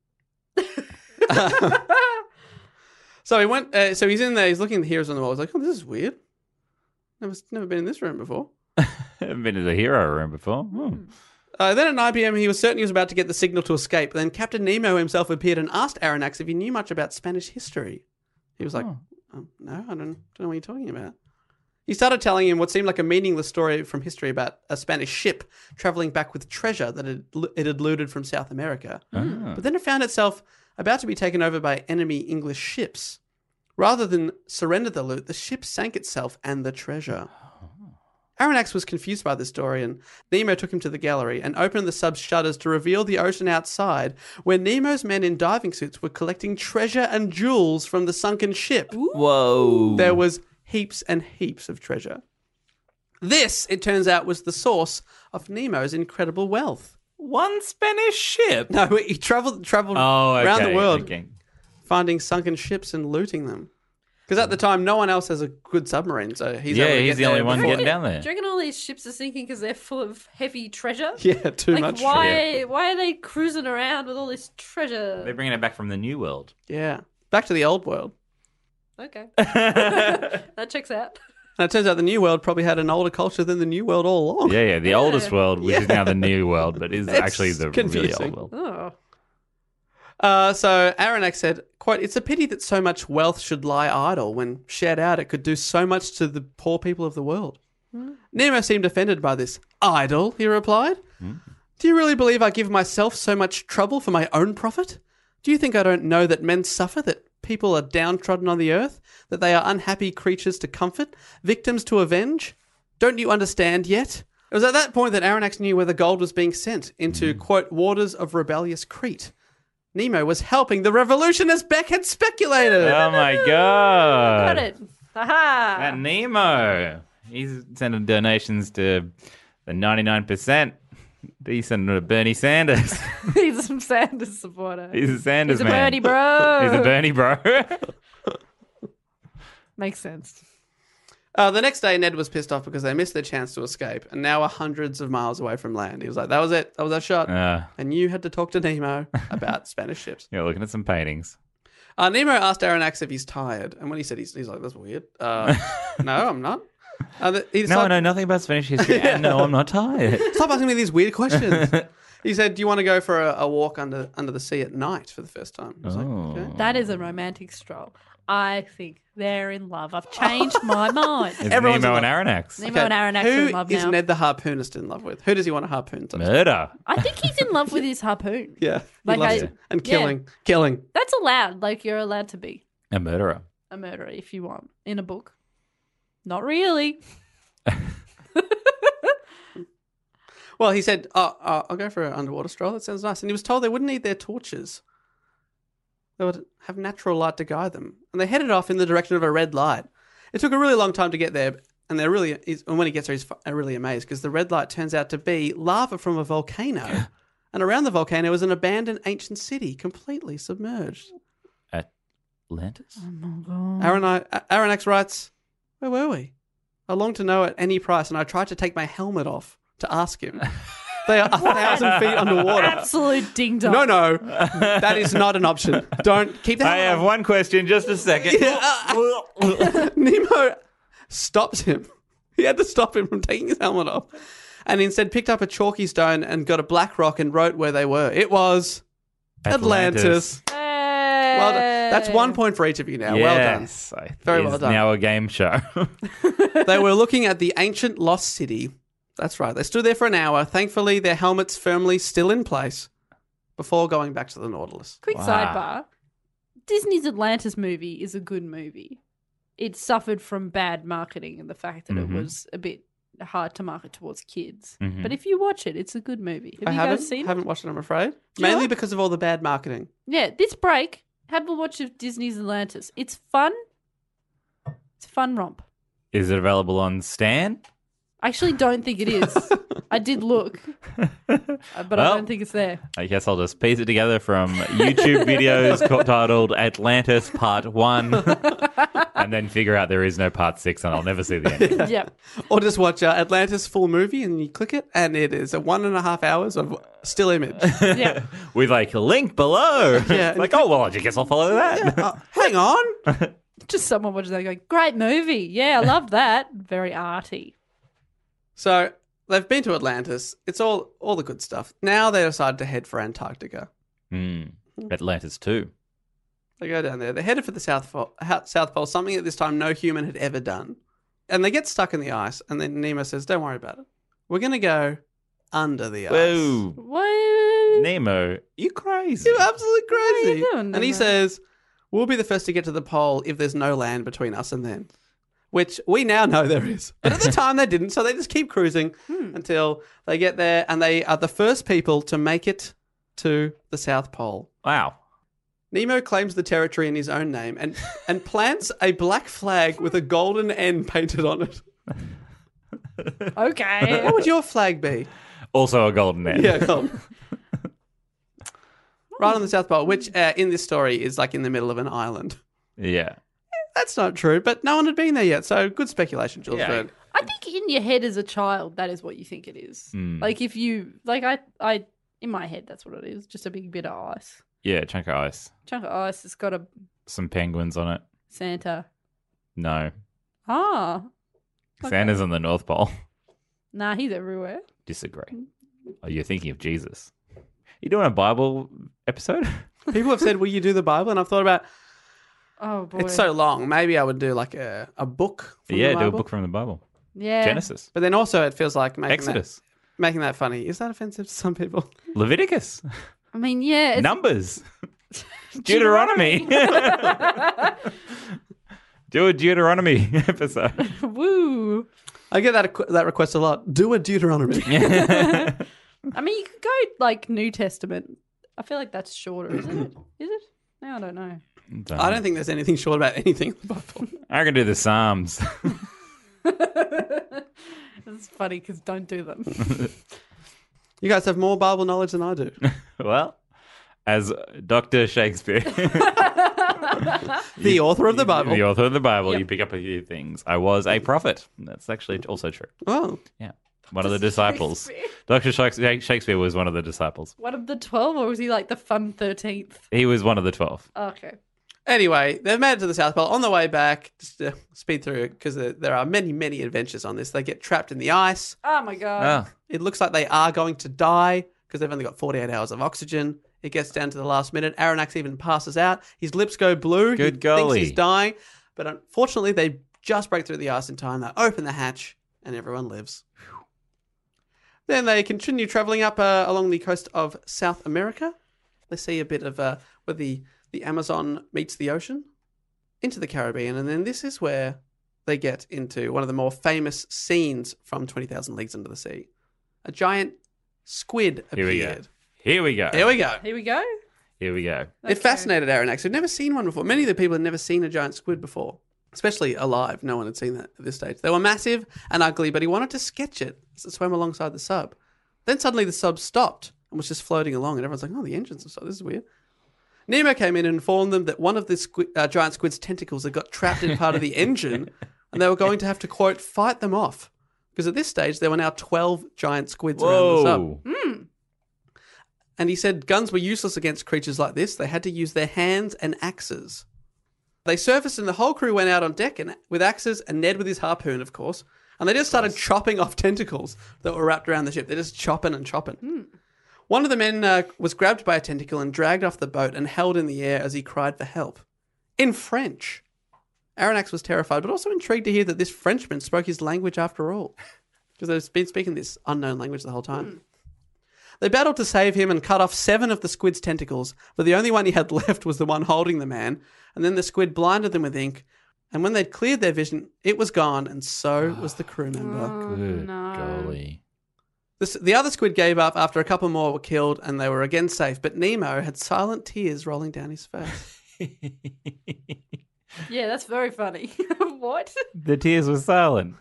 So he went. Uh, so he's in there. He's looking at the heroes on the wall. He's like, "Oh, this is weird. Never, never been in this room before." Haven't been to the hero room before. Hmm. Uh, then at nine p.m., he was certain he was about to get the signal to escape. Then Captain Nemo himself appeared and asked Aronnax if he knew much about Spanish history. He was like, Oh. oh, "No, I don't, don't know what you're talking about." He started telling him what seemed like a meaningless story from history about a Spanish ship traveling back with treasure that it, it had looted from South America. Ah. But then it found itself about to be taken over by enemy English ships. Rather than surrender the loot, the ship sank itself and the treasure. Aronnax was confused by this story, and Nemo took him to the gallery and opened the sub's shutters to reveal the ocean outside, where Nemo's men in diving suits were collecting treasure and jewels from the sunken ship. Whoa. There was heaps and heaps of treasure. This, it turns out, was the source of Nemo's incredible wealth. One Spanish ship? No, he traveled traveled Oh, okay. around the world, okay. finding sunken ships and looting them. Because at the time, no one else has a good submarine, so he's Yeah, able to he's get the only there one before- getting down there. Do you reckon all these ships are sinking because they're full of heavy treasure? Yeah, too like, much. Why? Why are they cruising around with all this treasure? They're bringing it back from the New World. Yeah, back to the old world. Okay, that checks out. And it turns out the new world probably had an older culture than the new world all along. Yeah, yeah. The oldest world, which is now the New World, but is It's actually the really confusing. old world. Oh, Uh, so Aronnax said, quote, "It's a pity that so much wealth should lie idle. When shared out, it could do so much to the poor people of the world." Nemo seemed offended by this. "Idle," he replied. "Do you really believe I give myself so much trouble for my own profit? Do you think I don't know that men suffer, that people are downtrodden on the earth, that they are unhappy creatures to comfort, victims to avenge? Don't you understand yet?" It was at that point that Aronnax knew where the gold was being sent, into, quote, waters of rebellious Crete. Nemo was helping the revolution as Beck had speculated. Oh my god. got it. Aha! That Nemo. He's sending donations to the ninety-nine percent. He's sending to Bernie Sanders. He's a Sanders supporter. He's a Sanders He's a man. Bernie bro. He's a Bernie bro. Makes sense. Uh, the next day, Ned was pissed off because they missed their chance to escape and now are hundreds of miles away from land. He was like, that was it. That was our shot. Uh, And you had to talk to Nemo about Spanish ships. you're looking at some paintings. Uh, Nemo asked Aronnax if he's tired. And when he said he's, he's like, that's weird. Uh, no, I'm not. Uh, the, he No, decided- I know nothing about Spanish history, and no, I'm not tired. Stop asking me these weird questions. He said, do you want to go for a, a walk under under the sea at night for the first time? I was like, Oh. okay. That is a romantic stroll. I think they're in love. I've changed my mind. It's Everyone's Nemo in and Aronnax. Nemo and Aronnax are in love Who is now. Ned the harpoonist in love with? Who does he want to harpoon? To? Murder. I think he's in love with his harpoon. Yeah. He Like loves I- it. And yeah. killing. Killing. That's allowed. Like, you're allowed to be A murderer. a murderer if you want in a book. Not really. Well, he said, oh, oh, I'll go for an underwater stroll. That sounds nice. And he was told they wouldn't need their torches. They would have natural light to guide them. And they headed off in the direction of a red light. It took a really long time to get there. And they're really, he's, and when he gets there, he's fu- really amazed because the red light turns out to be lava from a volcano. And around the volcano is an abandoned ancient city, completely submerged. Atlantis? Aaron, I, Aronnax writes, where were we? I long to know at any price, and I tried to take my helmet off to ask him. They are a thousand feet underwater. Absolute ding dong. No, no, that is not an option. Don't keep that. I have one question, just a second. Nemo stops him. He had to stop him from taking his helmet off, and instead picked up a chalky stone and got a black rock and wrote where they were. It was Atlantis. Hey. Well done. That's one point for each of you now. Well done. Yes, I- Very is well done. Now a game show. They were looking at the ancient lost city. That's right. They stood there for an hour. Thankfully, their helmets firmly still in place before going back to the Nautilus. Quick Wow. sidebar. Disney's Atlantis movie is a good movie. It suffered from bad marketing and the fact that Mm-hmm. it was a bit hard to market towards kids. Mhm. But if you watch it, it's a good movie. Have I you haven't, guys seen it? haven't watched it, I'm afraid. Do you Mainly not? because of all the bad marketing. Yeah, this break, have a watch of Disney's Atlantis. It's fun. It's a fun romp. Is it available on Stan? I actually don't think it is. I did look, uh, but I Well, don't think it's there. I guess I'll just piece it together from YouTube videos co- titled Atlantis Part one and then figure out there is no Part six and I'll never see the end. Yep. Or just watch uh, Atlantis full movie and you click it and it is a one and a half hours of still image. Yeah. With like a link below. Yeah. It's like, oh, well, I guess I'll follow that. Uh, hang on. Just someone watching that going, great movie. Yeah, I loved that. Very arty. So they've been to Atlantis. It's all all the good stuff. Now they decide to head for Antarctica. Hmm. Atlantis two. They go down there. They're headed for the South Pole, South Pole, something at this time no human had ever done. And they get stuck in the ice. And then Nemo says, don't worry about it. We're going to go under the ice. Whoa. What? Nemo, you crazy. You're absolutely are you crazy. doing, and he Nemo? says, we'll be the first to get to the pole if there's no land between us and them. Which we now know there is. But at the time they didn't, so they just keep cruising Hmm. until they get there and they are the first people to make it to the South Pole. Wow. Nemo claims the territory in his own name and, and plants a black flag with a golden N painted on it. Okay. What would your flag be? Also a golden net. Yeah, golden. Right on the South Pole, which uh, in this story is like in the middle of an island. Yeah. That's not true, but no one had been there yet, so good speculation, Jules Yeah. Verne. I think in your head as a child, that is what you think it is. Hmm. Like if you, like I, I, in my head, that's what it is. Just a big bit of ice. Yeah, chunk of ice. Chunk of ice. It's got a Some penguins on it. Santa. No. Ah. Okay. Santa's on the North Pole. Nah, he's everywhere. Disagree. Oh, you're thinking of Jesus. You doing a Bible episode? People have said, will you do the Bible? And I've thought about, Oh boy. it's so long, maybe I would do like a, a book from yeah, the do a Bible. book from the Bible. yeah. Genesis. But then also it feels like making Exodus. that, making that funny. Is that offensive to some people? Leviticus. I mean, yeah. It's, Numbers. Deuteronomy. Do a Deuteronomy episode. Woo. I get that that request a lot. Do a Deuteronomy. I mean, you could go like New Testament. I feel like that's shorter, isn't it? Is it? No, I don't know. I don't think there's anything short about anything in the Bible. I can do the Psalms. It's funny because don't do them. You guys have more Bible knowledge than I do. Well, as Doctor Shakespeare, The author of the Bible. the author of the Bible, Yep. you pick up a few things. I was a prophet. That's actually also true. Oh, Yeah. One of the disciples. Doctor Shakespeare was one of the disciples. One of the twelve, or was he like the fun thirteenth? He was one of the twelve. Okay. anyway, they've made it to the South Pole. On the way back, just to speed through it, because there, there are many, many adventures on this. They get trapped in the ice. Oh my god. Oh. It looks like they are going to die because they've only got forty-eight hours of oxygen. It gets down to the last minute. Aronnax even passes out. His lips go blue. Good he golly. thinks he's dying. But unfortunately, they just break through the ice in time. They open the hatch, and everyone lives. Then they continue traveling up uh, along the coast of South America. They see a bit of uh, where the, the Amazon meets the ocean into the Caribbean. And then this is where they get into one of the more famous scenes from twenty thousand Leagues Under the Sea. A giant squid Here we go. appeared. Here we go. Here we go. Here we go. Here we go. It fascinated Aronnax. We've never seen one before. Many of the people had never seen a giant squid before, especially alive. No one had seen that at this stage. They were massive and ugly, but he wanted to sketch it as it swam alongside the sub. Then suddenly the sub stopped and was just floating along, and everyone's like, oh, the engines have stopped. This is weird. Nemo came in and informed them that one of the squid, uh, giant squid's tentacles had got trapped in part of the engine, and they were going to have to, quote, fight them off. Because at this stage, there were now twelve giant squids around the sub. Whoa. And he said guns were useless against creatures like this. They had to use their hands and axes. They surfaced and the whole crew went out on deck and, with axes, and Ned with his harpoon, of course. And they just started chopping off tentacles that were wrapped around the ship. They're just chopping and chopping. One of the men uh, was grabbed by a tentacle and dragged off the boat and held in the air as he cried for help. In French. Aronnax was terrified, but also intrigued to hear that this Frenchman spoke his language after all. Because they've been speaking this unknown language the whole time. They battled to save him and cut off seven of the squid's tentacles, but the only one he had left was the one holding the man, and then the squid blinded them with ink, and when they'd cleared their vision, it was gone, and so was the crew member. Good no. golly. The, the other squid gave up after a couple more were killed, and they were again safe, but Nemo had silent tears rolling down his face. Yeah, that's very funny. What? The tears were silent.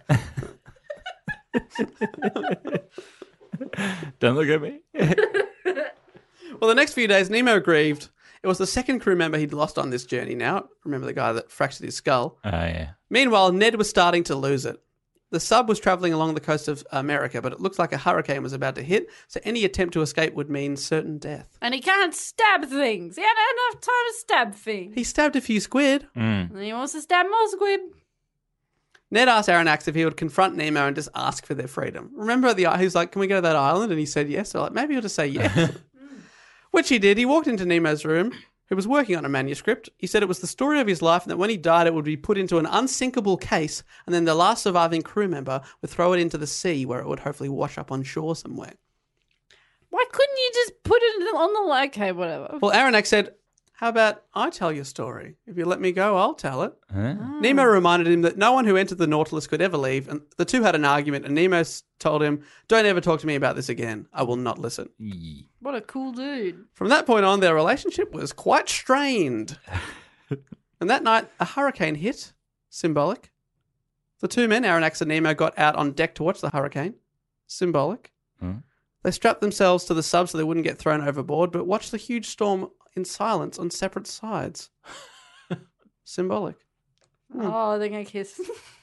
Don't look at me. Well, the next few days, Nemo grieved. It was the second crew member he'd lost on this journey now. Remember the guy that fractured his skull? Oh, yeah. Meanwhile, Ned was starting to lose it. The sub was travelling along the coast of America, but it looked like a hurricane was about to hit, so any attempt to escape would mean certain death. And he can't stab things. He had enough time to stab things. He stabbed a few squid. Mm. And he wants to stab more squid. Ned asked Aronnax if he would confront Nemo and just ask for their freedom. Remember at the he was like, can we go to that island? And he said yes. So like, maybe he'll just say yes. Which he did. He walked into Nemo's room, who was working on a manuscript. He said it was the story of his life and that when he died, it would be put into an unsinkable case and then the last surviving crew member would throw it into the sea where it would hopefully wash up on shore somewhere. Why couldn't you just put it on the... Okay, whatever. Well, Aronnax said, how about I tell your story? If you let me go, I'll tell it. Huh? Nemo reminded him that no one who entered the Nautilus could ever leave, and the two had an argument, and Nemo s- told him, don't ever talk to me about this again. I will not listen. Yee. What a cool dude. From that point on, their relationship was quite strained. And that night, a hurricane hit, symbolic. The two men, Aronnax and Nemo, got out on deck to watch the hurricane, symbolic. Hmm? They strapped themselves to the sub so they wouldn't get thrown overboard, but watched the huge storm in silence on separate sides. Symbolic. Oh, they're going to kiss.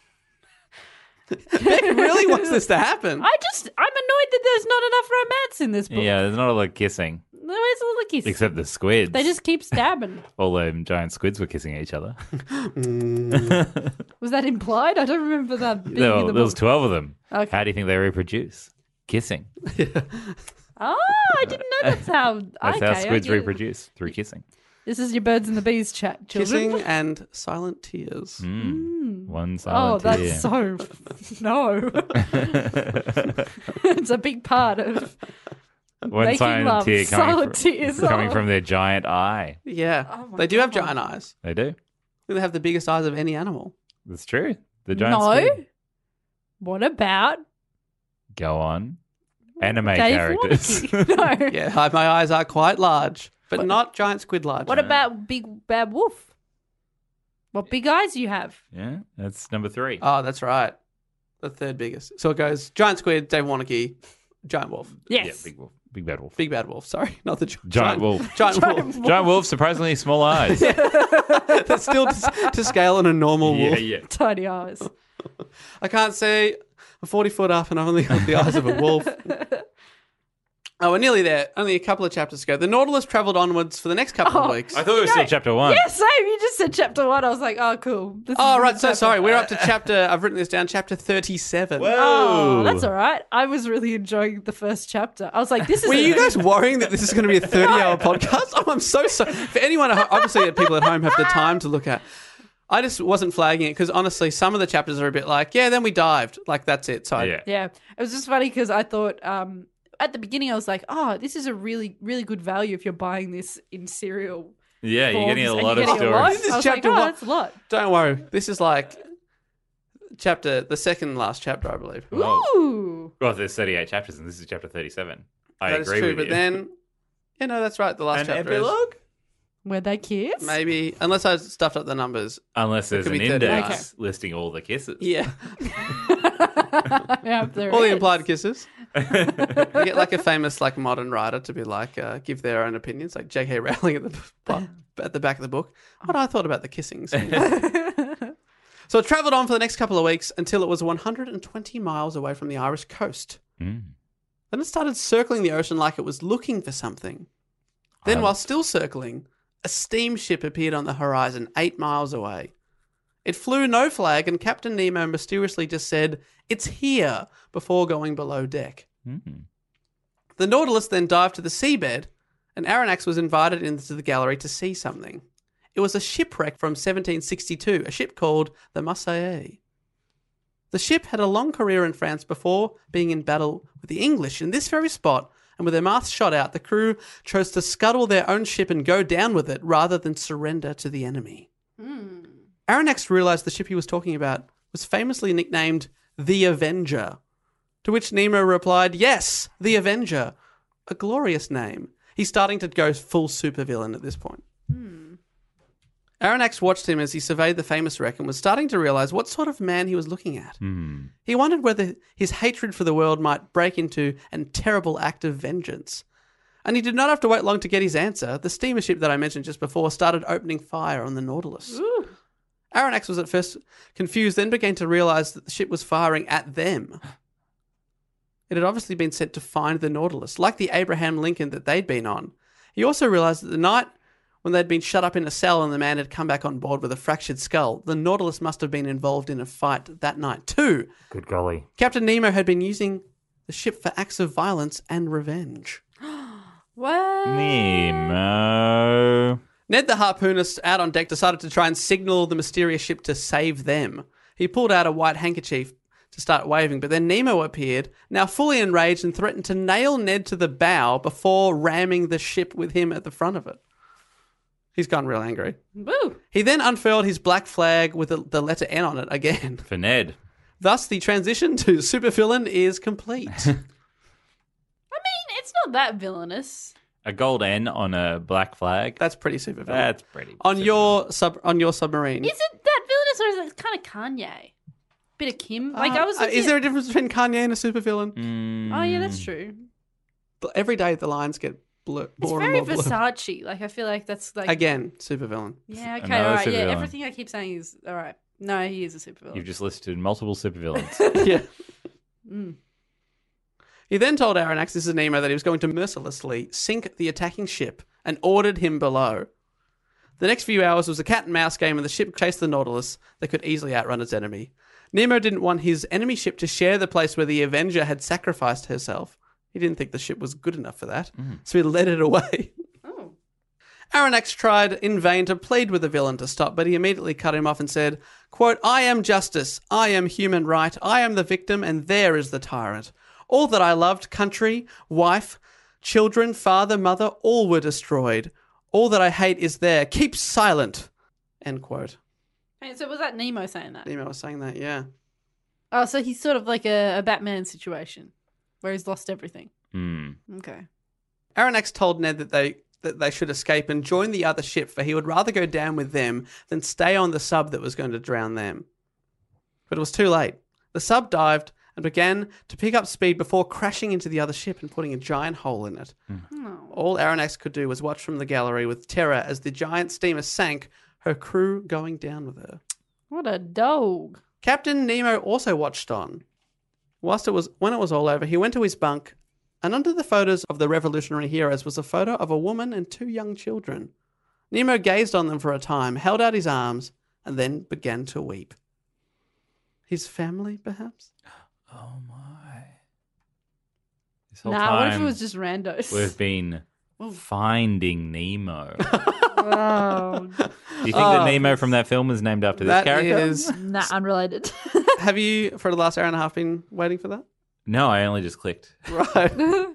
Beck really wants this to happen. I just... I'm annoyed that there's not enough romance in this book. Yeah, there's not a lot of kissing. Where's all the kiss? Except the squids. They just keep stabbing. All them giant squids were kissing each other. Was that implied? I don't remember that being there, in the there was book. twelve of them. Okay. How do you think they reproduce? Kissing. Oh, I didn't know that's how... That's okay, how I squids get it. reproduce, through kissing. This is your birds and the bees chat, children. Kissing and silent tears. Mm. One Oh, silent that's tear. so... No. It's a big part of... One making silent love. tear coming, Silent from, tears. coming Oh. from their giant eye. Yeah. Oh my they do have God. giant eyes. They do. They have the biggest eyes of any animal. That's true. The giant No. squid. What about Go on. Anime Dave characters. Warnocky? No. Yeah, hi- my eyes are quite large, but not giant squid large. What about Big Bad Wolf? What big eyes do you have? Yeah, that's number three. Oh, that's right. The third biggest. So it goes giant squid, Dave Warnocky, giant wolf. Yes. Yeah, big wolf. Big bad wolf. Big bad wolf, sorry. Not the gi- Giant wolf. Giant, wolf. Giant wolf, surprisingly small eyes. That's still to, to scale on a normal yeah, wolf. yeah. Tiny eyes. I can't see. I'm forty foot up and I've only got the eyes of a wolf. Oh, we're nearly there. Only a couple of chapters ago. The Nautilus travelled onwards for the next couple of Oh. weeks. I thought it was still chapter one. Yeah, same. You just said chapter one. I was like, oh, cool. This Oh, is right. the So chapter. sorry. We're up to chapter, I've written this down, chapter thirty-seven. Oh, that's all right. I was really enjoying the first chapter. I was like, this is... Were a- you guys worrying that this is going to be a thirty-hour podcast? Oh, I'm so sorry. For anyone, at home, obviously people at home have the time to look at. I just wasn't flagging it because honestly, some of the chapters are a bit like, yeah, then we dived. Like, that's it. So I- Yeah. Yeah. It was just funny because I thought... um at the beginning, I was like, oh, this is a really, really good value if you're buying this in serial. Yeah, you're getting a forms and lot you're of getting a lot. stories. This is I was chapter like, oh, one. that's a lot. don't worry. This is like chapter, the second last chapter, I believe. Oh. Ooh. Well, there's thirty-eight chapters, and this is chapter thirty-seven. I That is agree true. with But you. then, yeah, no, that's right. The last An chapter is epilogue? Were they kids? maybe, unless I stuffed up the numbers. Unless there's could an be thirty. index listing all the kisses. Yeah. Yeah, there All the is. implied kisses. You get like a famous like modern writer to be like uh, give their own opinions, like J K Rowling at the bu- at the back of the book. What I thought about the kissings. So it travelled on for the next couple of weeks until it was one hundred twenty miles away from the Irish coast. Mm. Then it started circling the ocean like it was looking for something. Then, Um, while still circling, a steamship appeared on the horizon eight miles away. It flew no flag, and Captain Nemo mysteriously just said, "It's here," before going below deck. Mm. The Nautilus then dived to the seabed, and Aronnax was invited into the gallery to see something. It was a shipwreck from seventeen sixty-two, a ship called the Marseillais. The ship had a long career in France before being in battle with the English in this very spot and with their mouths shot out, the crew chose to scuttle their own ship and go down with it rather than surrender to the enemy. Mm. Aronnax realized the ship he was talking about was famously nicknamed the Avenger, to which Nemo replied, yes, the Avenger, a glorious name. He's starting to go full supervillain at this point. Hmm. Aronnax watched him as he surveyed the famous wreck and was starting to realize what sort of man he was looking at. Mm. He wondered whether his hatred for the world might break into a terrible act of vengeance. And he did not have to wait long to get his answer. The steamer ship that I mentioned just before started opening fire on the Nautilus. Ooh. Aronnax was at first confused, then began to realize that the ship was firing at them. It had obviously been sent to find the Nautilus, like the Abraham Lincoln that they'd been on. He also realized that the night when they'd been shut up in a cell and the man had come back on board with a fractured skull, the Nautilus must have been involved in a fight that night too. Good golly. Captain Nemo had been using the ship for acts of violence and revenge. What? Nemo. Ned the harpoonist out on deck decided to try and signal the mysterious ship to save them. He pulled out a white handkerchief to start waving, but then Nemo appeared, now fully enraged, and threatened to nail Ned to the bow before ramming the ship with him at the front of it. He's gone real angry. Woo. He then unfurled his black flag with the, the letter N on it again. For Ned. Thus, the transition to supervillain is complete. I mean, it's not that villainous. A gold N on a black flag. That's pretty supervillain. That's pretty. On supervillain. your sub on your submarine. Is it that villainous or is it kind of Kanye? Bit of Kim? Like, I was Uh, looking is there a at- difference between Kanye and a supervillain? Mm. Oh, yeah, that's true. But every day the lines get blue, It's more very and more blue. Versace. Like, I feel like that's like... Again, supervillain. Yeah, okay, Another all right. Yeah, supervillain. everything I keep saying is... All right. No, he is a supervillain. You've just listed multiple supervillains. Yeah. Mm. He then told Aronnax, this is Nemo, that he was going to mercilessly sink the attacking ship and ordered him below. The next few hours was a cat and mouse game, and the ship chased the Nautilus that could easily outrun its enemy. Nemo didn't want his enemy ship to share the place where the Avenger had sacrificed herself. He didn't think the ship was good enough for that, so he led it away. Oh. Aronnax tried in vain to plead with the villain to stop, but he immediately cut him off and said, quote, I am justice, I am human right, I am the victim, and there is the tyrant. All that I loved, country, wife, children, father, mother, all were destroyed. All that I hate is there. Keep silent. End quote. Hey, so was that Nemo saying that? Nemo was saying that, yeah. Oh, so he's sort of like a, a Batman situation where he's lost everything. Mm. Okay. Aronnax told Ned that they that they should escape and join the other ship, for he would rather go down with them than stay on the sub that was going to drown them. But it was too late. The sub dived and began to pick up speed before crashing into the other ship and putting a giant hole in it. Oh. All Aronnax could do was watch from the gallery with terror as the giant steamer sank, her crew going down with her. What a dog. Captain Nemo also watched on. Whilst it was when it was all over, he went to his bunk, and under the photos of the revolutionary heroes was a photo of a woman and two young children. Nemo gazed on them for a time, held out his arms, and then began to weep. His family, perhaps? Oh my. This whole Nah, what if it time was just randos? we've been finding Nemo. Oh. Do you think Oh. that Nemo from that film was named after this That character? is... Nah, unrelated. Have you, for the last hour and a half, been waiting for that? No, I only just clicked. Right.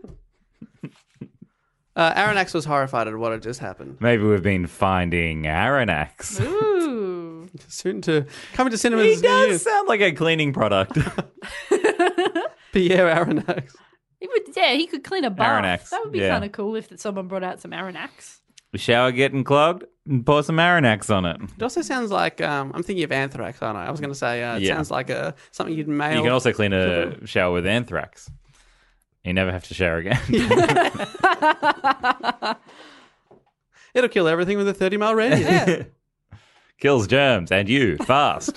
uh, Aronnax was horrified at what had just happened. Maybe we've been finding Aronnax. Ooh. Soon to coming to cinemas. He this new does year. sound like a cleaning product. Pierre Aronnax. He would, yeah, he could clean a bath. Aronnax, That would be yeah. kind of cool if someone brought out some Aronnax. The shower getting clogged and pour some Aronnax on it. It also sounds like um, I'm thinking of anthrax, aren't I? I was going to say uh, it Yeah. sounds like a something you'd mail. You can also clean a shower with anthrax. You never have to shower again. It'll kill everything with a thirty mile radius. Kills germs and you fast.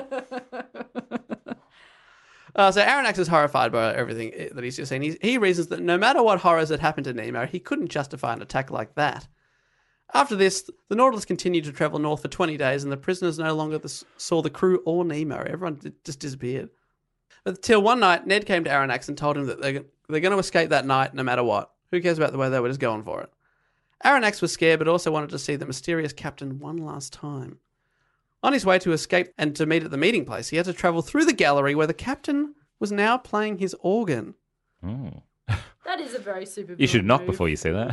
Uh, so Aronnax is horrified by everything that he's just seen. He, he reasons that no matter what horrors had happened to Nemo, he couldn't justify an attack like that. After this, the Nautilus continued to travel north for twenty days, and the prisoners no longer the, saw the crew or Nemo. Everyone d- just disappeared. Until one night, Ned came to Aronnax and told him that they're, they're going to escape that night no matter what. Who cares about the weather? We're just going for it. Aronnax was scared, but also wanted to see the mysterious captain one last time. On his way to escape and to meet at the meeting place, he had to travel through the gallery where the captain was now playing his organ. Oh. That That is a very super. You should knock before you see that.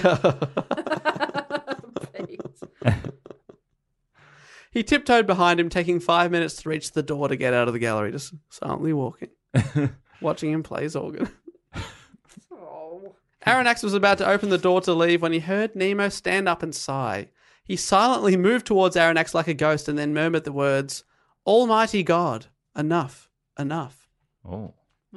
Yeah. He tiptoed behind him, taking five minutes to reach the door to get out of the gallery, just silently walking, watching him play his organ. Oh. Arronax was about to open the door to leave when he heard Nemo stand up and sigh. He silently moved towards Arronax like a ghost and then murmured the words, "Almighty God, enough, enough." Oh.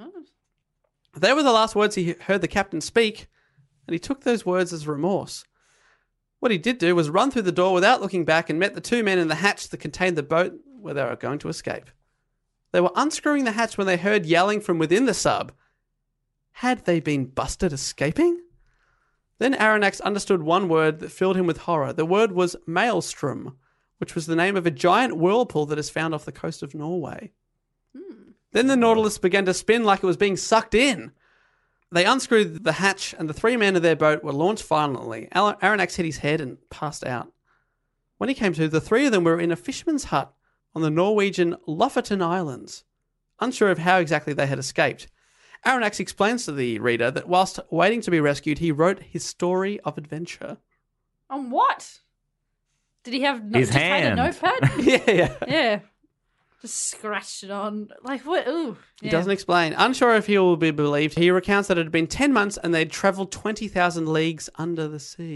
They were the last words he heard the captain speak, and he took those words as remorse. What he did do was run through the door without looking back and met the two men in the hatch that contained the boat where they were going to escape. They were unscrewing the hatch when they heard yelling from within the sub. Had they been busted escaping? Then Arronax understood one word that filled him with horror. The word was maelstrom, which was the name of a giant whirlpool that is found off the coast of Norway. Hmm. Then the Nautilus began to spin like it was being sucked in. They unscrewed the hatch and the three men of their boat were launched violently. Arronax hit his head and passed out. When he came to, the three of them were in a fisherman's hut on the Norwegian Lofoten Islands, unsure of how exactly they had escaped. Arronax explains to the reader that whilst waiting to be rescued, he wrote his story of adventure. On what? Did he have no- His just hand. had a notepad? yeah, yeah. Yeah. Just scratched it on. Like, what? Ooh. He Yeah. doesn't explain. Unsure if he will be believed, he recounts that it had been ten months and they'd travelled twenty thousand leagues under the sea.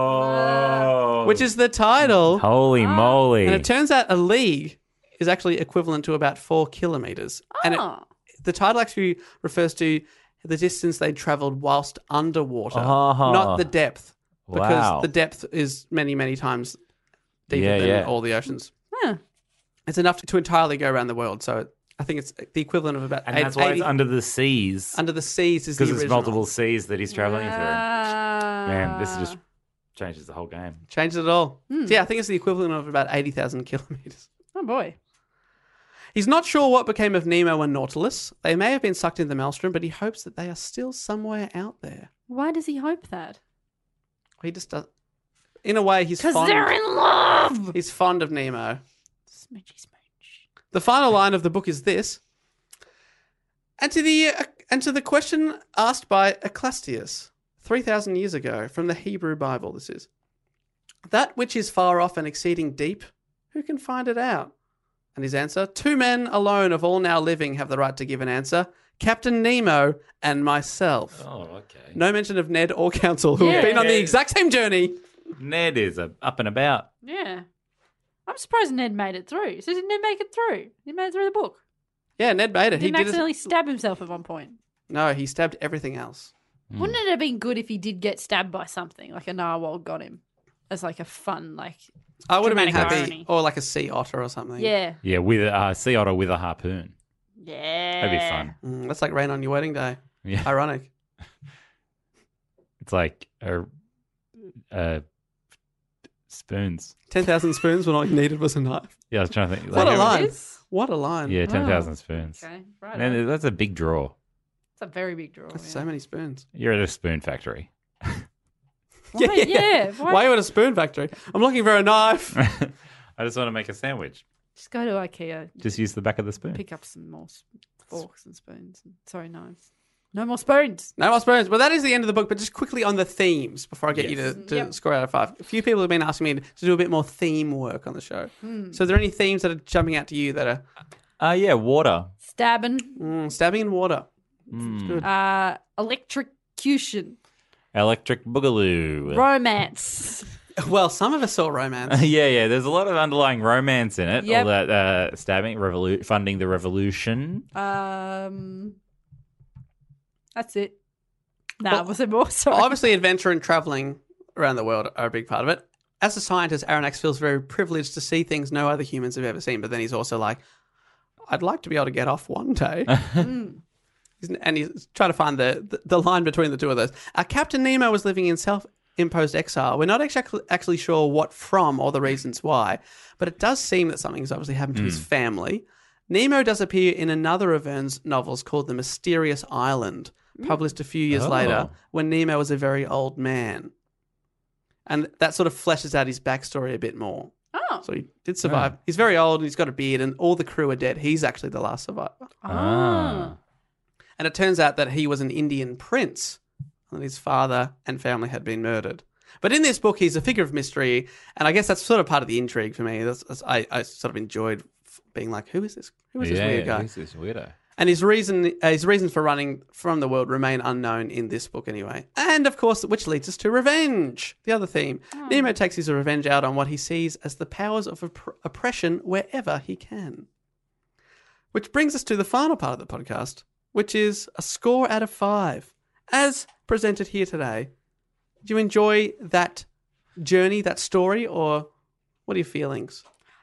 Oh. Which is the title. Holy moly. And it turns out a league is actually equivalent to about four kilometres. And it, Oh. the title actually refers to the distance they'd travelled whilst underwater, Oh. not the depth. Because Wow. the depth is many, many times deeper Yeah, than yeah. all the oceans. Huh. It's enough to, to entirely go around the world. So I think it's the equivalent of about And eight- that's why eighty it's under the seas. Under the seas is the Because it's original. multiple seas that he's traveling through. Ah. Man, this just changes the whole game. Changes it all. Hmm. So yeah, I think it's the equivalent of about eighty thousand kilometres. Oh, boy. He's not sure what became of Nemo and Nautilus. They may have been sucked into the maelstrom, but he hopes that they are still somewhere out there. Why does he hope that? He just does. In a way, he's Because fond. they're in love. He's fond of Nemo. Smoochy smooch. The final line of the book is this. And to the uh, and to the question asked by Eclastius three thousand years ago from the Hebrew Bible, this is, that which is far off and exceeding deep, who can find it out? And his answer, two men alone of all now living have the right to give an answer, Captain Nemo and myself. Oh, okay. No mention of Ned or Council, who Yeah. have been on the exact same journey. Ned is a, up and about. Yeah. I'm surprised Ned made it through. So did Ned make it through? He made it through the book. Yeah, Ned made it. He He didn't did accidentally it. stab himself at one point. No, he stabbed everything else. Wouldn't it have been good if he did get stabbed by something, like a narwhal got him, as like a fun, like I would have been dramatic happy. irony. Or like a sea otter or something. Yeah, Yeah, with a uh, sea otter with a harpoon. yeah, That'd be fun. Mm, that's like rain on your wedding day. Yeah. Ironic. It's like a, a spoons. ten thousand spoons when all you needed was a knife. Yeah, I was trying to think. What a like, line. Is? What a line. Yeah, ten thousand Oh. spoons. Okay, right. Man, that's a big draw. It's a very big draw. That's yeah. so many spoons. You're at a spoon factory. Why, yeah, why, Why are you at a spoon factory? I'm looking for a knife. I just want to make a sandwich. just go to IKEA, Just use the back of the spoon. pick up some more s- forks and spoons. And, sorry, knives. No more spoons. No more spoons. Well, that is the end of the book, but just quickly on the themes before I get you Yes. to, to Yep. score out of five. A few people have been asking me to do a bit more theme work on the show. Hmm. So are there any themes that are jumping out to you that are Uh, yeah, water. Stabbing. mm, stabbing in water? Good. Uh, electrocution. Electric boogaloo. Romance. Well, some of us saw romance. yeah, yeah. There's a lot of underlying romance in it. Yep. All that uh, stabbing, revolu- funding the revolution. Um, that's it. Nah, Well, was there more? Sorry. Obviously, adventure and traveling around the world are a big part of it. As a scientist, Arronax feels very privileged to see things no other humans have ever seen, but then he's also like, I'd like to be able to get off one day. He's- and he's trying to find the, the, the line between the two of those. Uh, Captain Nemo was living in self-imposed exile. We're not actually, actually sure what from or the reasons why, but it does seem that something's obviously happened to his family. Nemo does appear in another of Verne's novels called The Mysterious Island, published a few years Oh. later, when Nemo was a very old man. And that sort of fleshes out his backstory a bit more. Oh. So he did survive. He's very old and he's got a beard and all the crew are dead. He's actually the last survivor. Ah. And it turns out that he was an Indian prince and that his father and family had been murdered. But in this book, he's a figure of mystery, and I guess that's sort of part of the intrigue for me. That's, that's, I, I sort of enjoyed being like, who is this? Who is yeah, this weird guy? Who's this weirdo? And his reason, uh, his reasons for running from the world remain unknown in this book anyway. And of course, which leads us to revenge, the other theme. Oh. Nemo takes his revenge out on what he sees as the powers of opp- oppression wherever he can. Which brings us to the final part of the podcast, which is a score out of five. As presented here today, do you enjoy that journey, that story, or what are your feelings?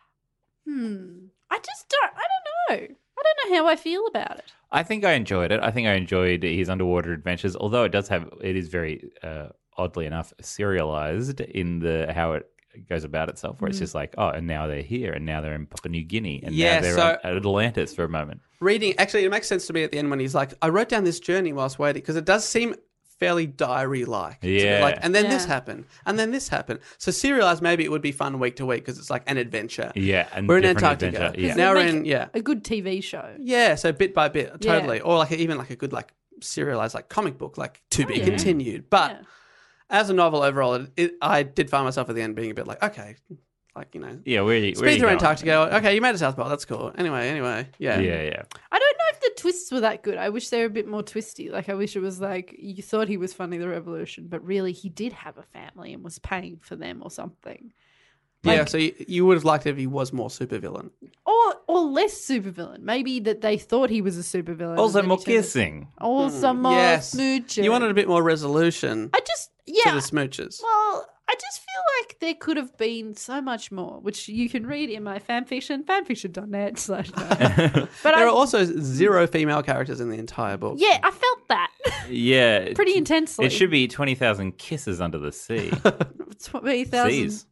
Hmm. I just don't, I don't know. I don't know how I feel about it. I think I enjoyed it. I think I enjoyed his underwater adventures, although it does have, it is very, uh, oddly enough, serialized in the how it goes about itself, where mm. it's just like, oh, and now they're here, and now they're in Papua New Guinea, and yeah, now they're so at Atlantis for a moment. Reading, actually, it makes sense to me at the end when he's like, I wrote down this journey whilst waiting, because it does seem fairly diary-like. It's a bit Yeah. like, and then Yeah. this happened, and then this happened. So serialized, maybe it would be fun week to week because it's like an adventure. Yeah, and we're in different Antarctica. adventure, yeah. Now we're Make in, yeah. A good T V show. Yeah, so bit by bit, Yeah. totally. Or like even like a good like serialized like comic book, like to be yeah. continued. But Yeah. as a novel overall, it, it, I did find myself at the end being a bit like, okay, like, you know, Yeah, where, where are speed you through going? Antarctica. Okay, you made a South Pole. That's cool. Anyway, anyway, yeah. Yeah, yeah. I don't know if the twists were that good. I wish they were a bit more twisty. Like, I wish it was like you thought he was funding the revolution, but really he did have a family and was paying for them or something. Yeah, Like- so you, you would have liked it if he was more supervillain. Or or less supervillain. Maybe that they thought he was a supervillain. Also and then more he turned- kissing. Also more Yes. smooching. You wanted a bit more resolution I just, to yeah. the smooches. Well, I just feel like there could have been so much more, which you can read in my fanfiction, fanfiction dot net slash no. But There I, are also zero female characters in the entire book. yeah, I felt that Yeah. pretty intensely. It should be twenty thousand kisses under the sea. twenty thousand. Seas.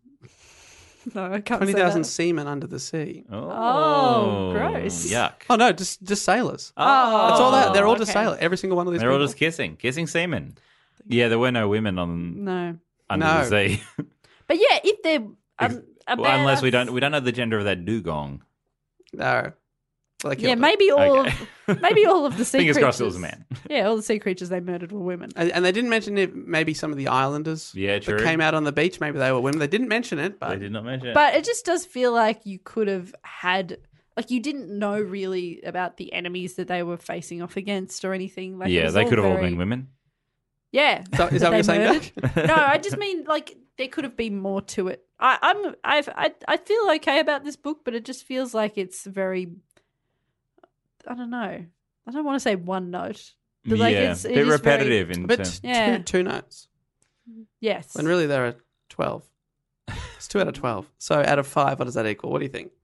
No, I can't twenty say thousand that. seamen under the sea. Oh, Oh, gross. Yuck. Oh, no, just just sailors. Oh, That's all that. They're all just okay. sailors. Every single one of these They're all people. just kissing. Kissing seamen. Yeah, there were no women on No. under No. the sea. But yeah, if they're um, a Well, unless we badass- don't we don't know the gender of that dugong. No. Well, they Yeah, killed maybe all Okay. of maybe all of the sea Fingers creatures. crossed it was a man. Yeah, all the sea creatures they murdered were women. And, and they didn't mention if maybe some of the islanders Yeah, true. that came out on the beach, maybe they were women. They didn't mention it, but They did not mention it. But it just does feel like you could have had, like, you didn't know really about the enemies that they were facing off against or anything. Like, it yeah, was they could have all very- been women. Yeah, So- is that what they you're saying, murdered. No, I just mean like there could have been more to it. I, I'm, I've, I, I feel okay about this book, but it just feels like it's very, I don't know. I don't want to say one note, but like yeah, it's a it bit is very- repetitive in but terms. Yeah. two, two notes. yes, When really there are twelve. It's two out of twelve. So out of five, what does that equal? What do you think?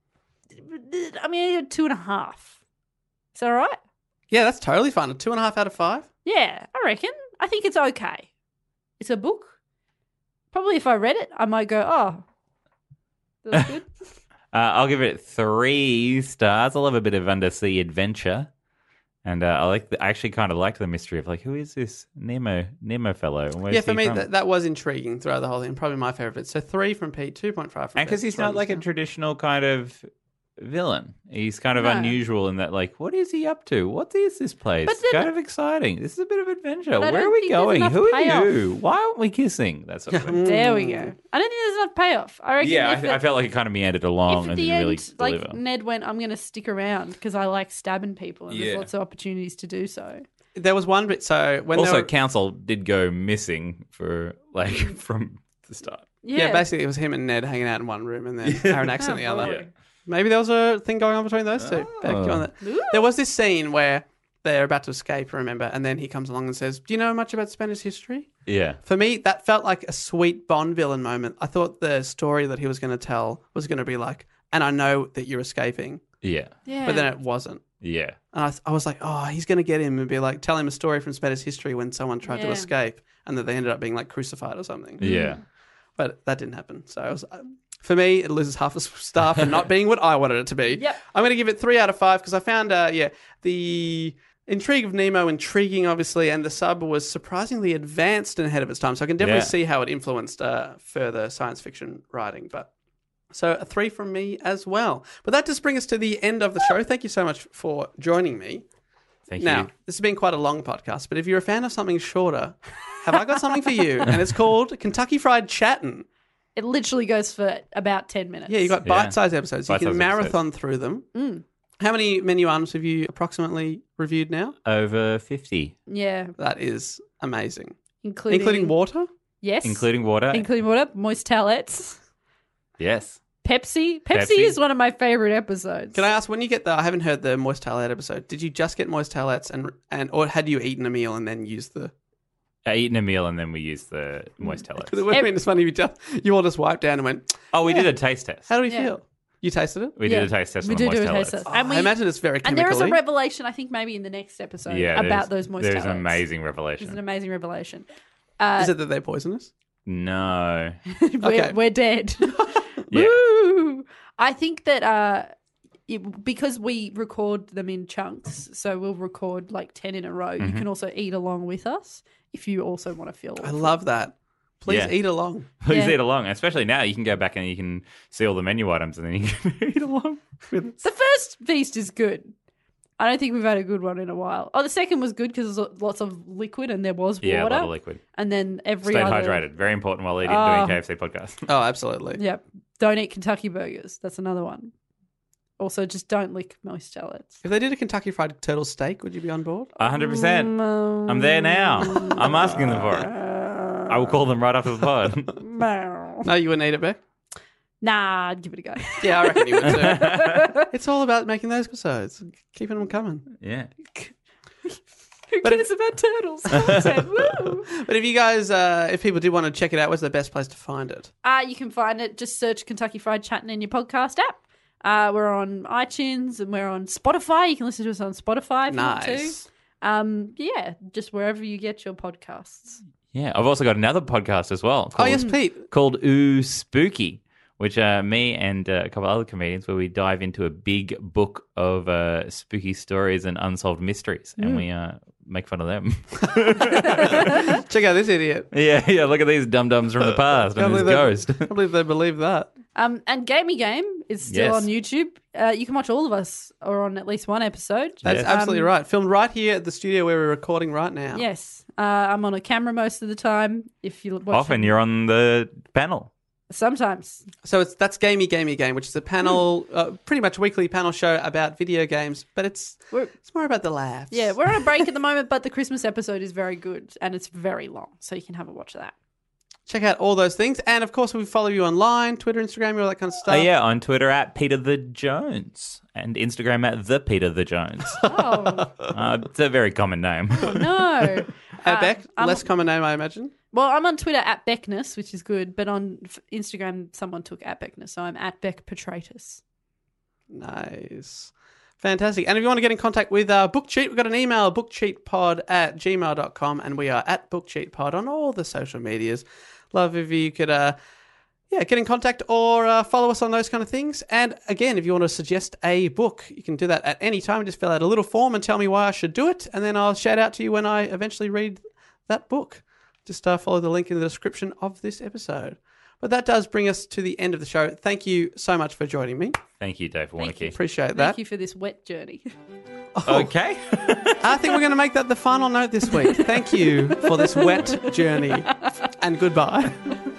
I mean two and a half. Is that all right? Yeah, that's totally fine. A two and a half out of five? Yeah, I reckon. I think it's okay. It's a book. Probably if I read it, I might go, oh, that was good. Uh, I'll give it three stars. I love a bit of undersea adventure, and uh, I like. The, I actually kind of liked the mystery of like, who is this Nemo Nemo fellow? Where's yeah, for he me, from? that, that was intriguing throughout the whole thing. Probably my favourite. So three from Pete, two point five from and because Beth, he's not from- like a traditional kind of villain. He's kind of No. unusual in that, like, what is he up to? What is this place? But then- kind of exciting. This is a bit of adventure. But I Where don't are we think there's going? enough Who are payoff. you? Why aren't we kissing? That sort of thing. There we go. I don't think there's enough payoff. I reckon Yeah, if I, it- I felt like it kind of meandered if along at and the didn't end, really like deliver. Ned went, I'm going to stick around because I like stabbing people and Yeah. there's lots of opportunities to do so. There was one bit. So when Also, they were, Council did go missing for like from the start. Yeah, yeah. basically it was him and Ned hanging out in one room, and then Aaron X in the Oh, other. boy. Maybe there was a thing going on between those two. Back Oh. on that. There was this scene where they're about to escape, remember, and then he comes along and says, "Do you know much about Spanish history?" Yeah. For me, that felt like a sweet Bond villain moment. I thought the story that he was going to tell was going to be like, "And I know that you're escaping," Yeah. Yeah. but then it wasn't. Yeah. And I, I was like, "Oh, he's going to get him and be like, tell him a story from Spanish history when someone tried to Yeah. escape, and that they ended up being like crucified or something." Yeah. But that didn't happen. So I was, um, for me, it loses half a star for not being what I wanted it to be. Yep. I'm going to give it three out of five because I found, uh, yeah, the intrigue of Nemo intriguing, obviously, and the sub was surprisingly advanced and ahead of its time. So I can definitely Yeah. see how it influenced uh, further science fiction writing. But so a three from me as well. But that just brings us to the end of the show. Thank you so much for joining me. Thank Now, you. this has been quite a long podcast, but if you're a fan of something shorter, have I got something for you? And it's called Kentucky Fried Chattin'. It literally goes for about ten minutes. Yeah, you got Yeah. bite-sized episodes. You Bite-sized can marathon through them. Mm. How many menu items have you approximately reviewed now? Over fifty, Yeah, That is amazing. including Including water? Yes, including water. including water, moist towelettes, yes. Pepsi. Pepsi. Pepsi. is one of my favorite episodes. Can I ask, when you get the, I haven't heard the moist towelette episode, did you just get moist towelettes and, and or had you eaten a meal and then used the... I eaten a meal and then we used the moist Because it towelettes. would have been funny if you just, you all just wiped down and went, Oh, we did a taste test. how do we Yeah. feel? You tasted it? We Yeah. did a taste test We on do moist do a towelettes. taste test. Oh, And we- I imagine it's very And there is a chemically. revelation, I think maybe in the next episode, Yeah, about there's- those moist There's an towelettes. amazing There's revelation. an amazing revelation. Uh, Is it that they're poisonous? No. we're, Okay. we're dead. Yeah. Woo! I think that uh, it, because we record them in chunks, so we'll record like ten in a row. Mm-hmm. You can also eat along with us if you also want to feel. I love that. Please Yeah. eat along. Please Yeah. eat along. Especially now, you can go back and you can see all the menu items and then you can eat along with us. The first feast is good. I don't think we've had a good one in a while. Oh, the second was good because there's lots of liquid and there was water. Yeah, a lot of liquid. And then every Stay other... hydrated. Very important while eating, Oh. doing K F C podcast. Oh, absolutely. Yep. Don't eat Kentucky burgers. That's another one. Also, just don't lick moist towelettes. If they did a Kentucky Fried Turtle Steak, would you be on board? one hundred percent. I'm there now. I'm asking them for it. I will call them right after the pod. No, you wouldn't eat it, Beck? Nah, I'd give it a go. Yeah, I reckon you would too. It's all about making those episodes, keeping them coming. Yeah. Who But cares about turtles? Content, woo! But if you guys, uh, if people do want to check it out, where's the best place to find it? Uh, you can find it. Just search Kentucky Fried Chattin' in your podcast app. Uh, we're on iTunes and we're on Spotify. You can listen to us on Spotify if you want to. Nice. Um, yeah, just wherever you get your podcasts. Yeah. I've also got another podcast as well. Oh, Called, yes, Pete. Called Ooh Spooky, which uh, me and uh, a couple other comedians, where we dive into a big book of uh, spooky stories and unsolved mysteries, and we uh, make fun of them. Check out this idiot. yeah, yeah. Look at these dum dums from the past and this they, ghost. I can't believe they believe that. Um, and Gamey Game is still Yes. on YouTube. Uh, you can watch all of us or on at least one episode. That's Yes. absolutely Um, right. Filmed right here at the studio where we're recording right now. Yes. Uh, I'm on a camera most of the time. If you watch Often you're on the panel. Sometimes. So it's that's Gamey Gamey Game, which is a panel, uh, pretty much weekly panel show about video games, but it's We're, it's more about the laughs. yeah, we're on a break at the moment, but the Christmas episode is very good and it's very long, so you can have a watch of that. Check out all those things, and of course we follow you online, Twitter, Instagram, all that kind of stuff. Oh, yeah, on Twitter at Peter the Jones and Instagram at the Peter the Jones. Oh, uh, it's a very common name. no. Uh, Uh, Beck, I'm- less common name, I imagine. Well, I'm on Twitter at Beckness, which is good, but on f- Instagram, someone took at Beckness, so I'm at Beck Petratus. Nice. Fantastic. And if you want to get in contact with uh, Book Cheat, we've got an email, bookcheatpod at gmail dot com, and we are at bookcheatpod on all the social medias. Love if you could, uh, yeah, get in contact or uh, follow us on those kind of things. And again, if you want to suggest a book, you can do that at any time. Just fill out a little form and tell me why I should do it, and then I'll shout out to you when I eventually read that book. Just uh, follow the link in the description of this episode. But that does bring us to the end of the show. Thank you so much for joining me. Thank you, Dave Thank you. Warnicky. Appreciate Thank that. you for this wet journey. Okay. I think we're going to make that the final note this week. Thank you for this wet journey. And goodbye.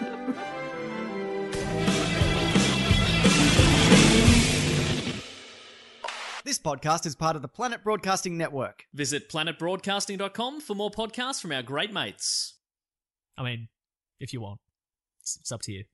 This podcast is part of the Planet Broadcasting Network. Visit planet broadcasting dot com for more podcasts from our great mates. I mean, if you want. It's, it's up to you.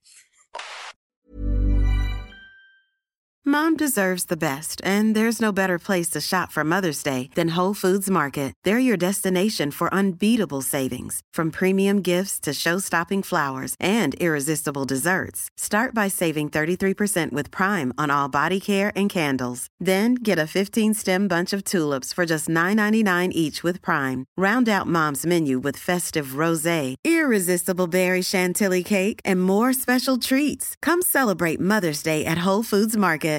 Mom deserves the best, and there's no better place to shop for Mother's Day than Whole Foods Market. They're your destination for unbeatable savings, from premium gifts to show-stopping flowers and irresistible desserts. Start by saving thirty-three percent with Prime on all body care and candles. Then get a fifteen-stem bunch of tulips for just nine ninety-nine each with Prime. Round out Mom's menu with festive rosé, irresistible berry chantilly cake, and more special treats. Come celebrate Mother's Day at Whole Foods Market.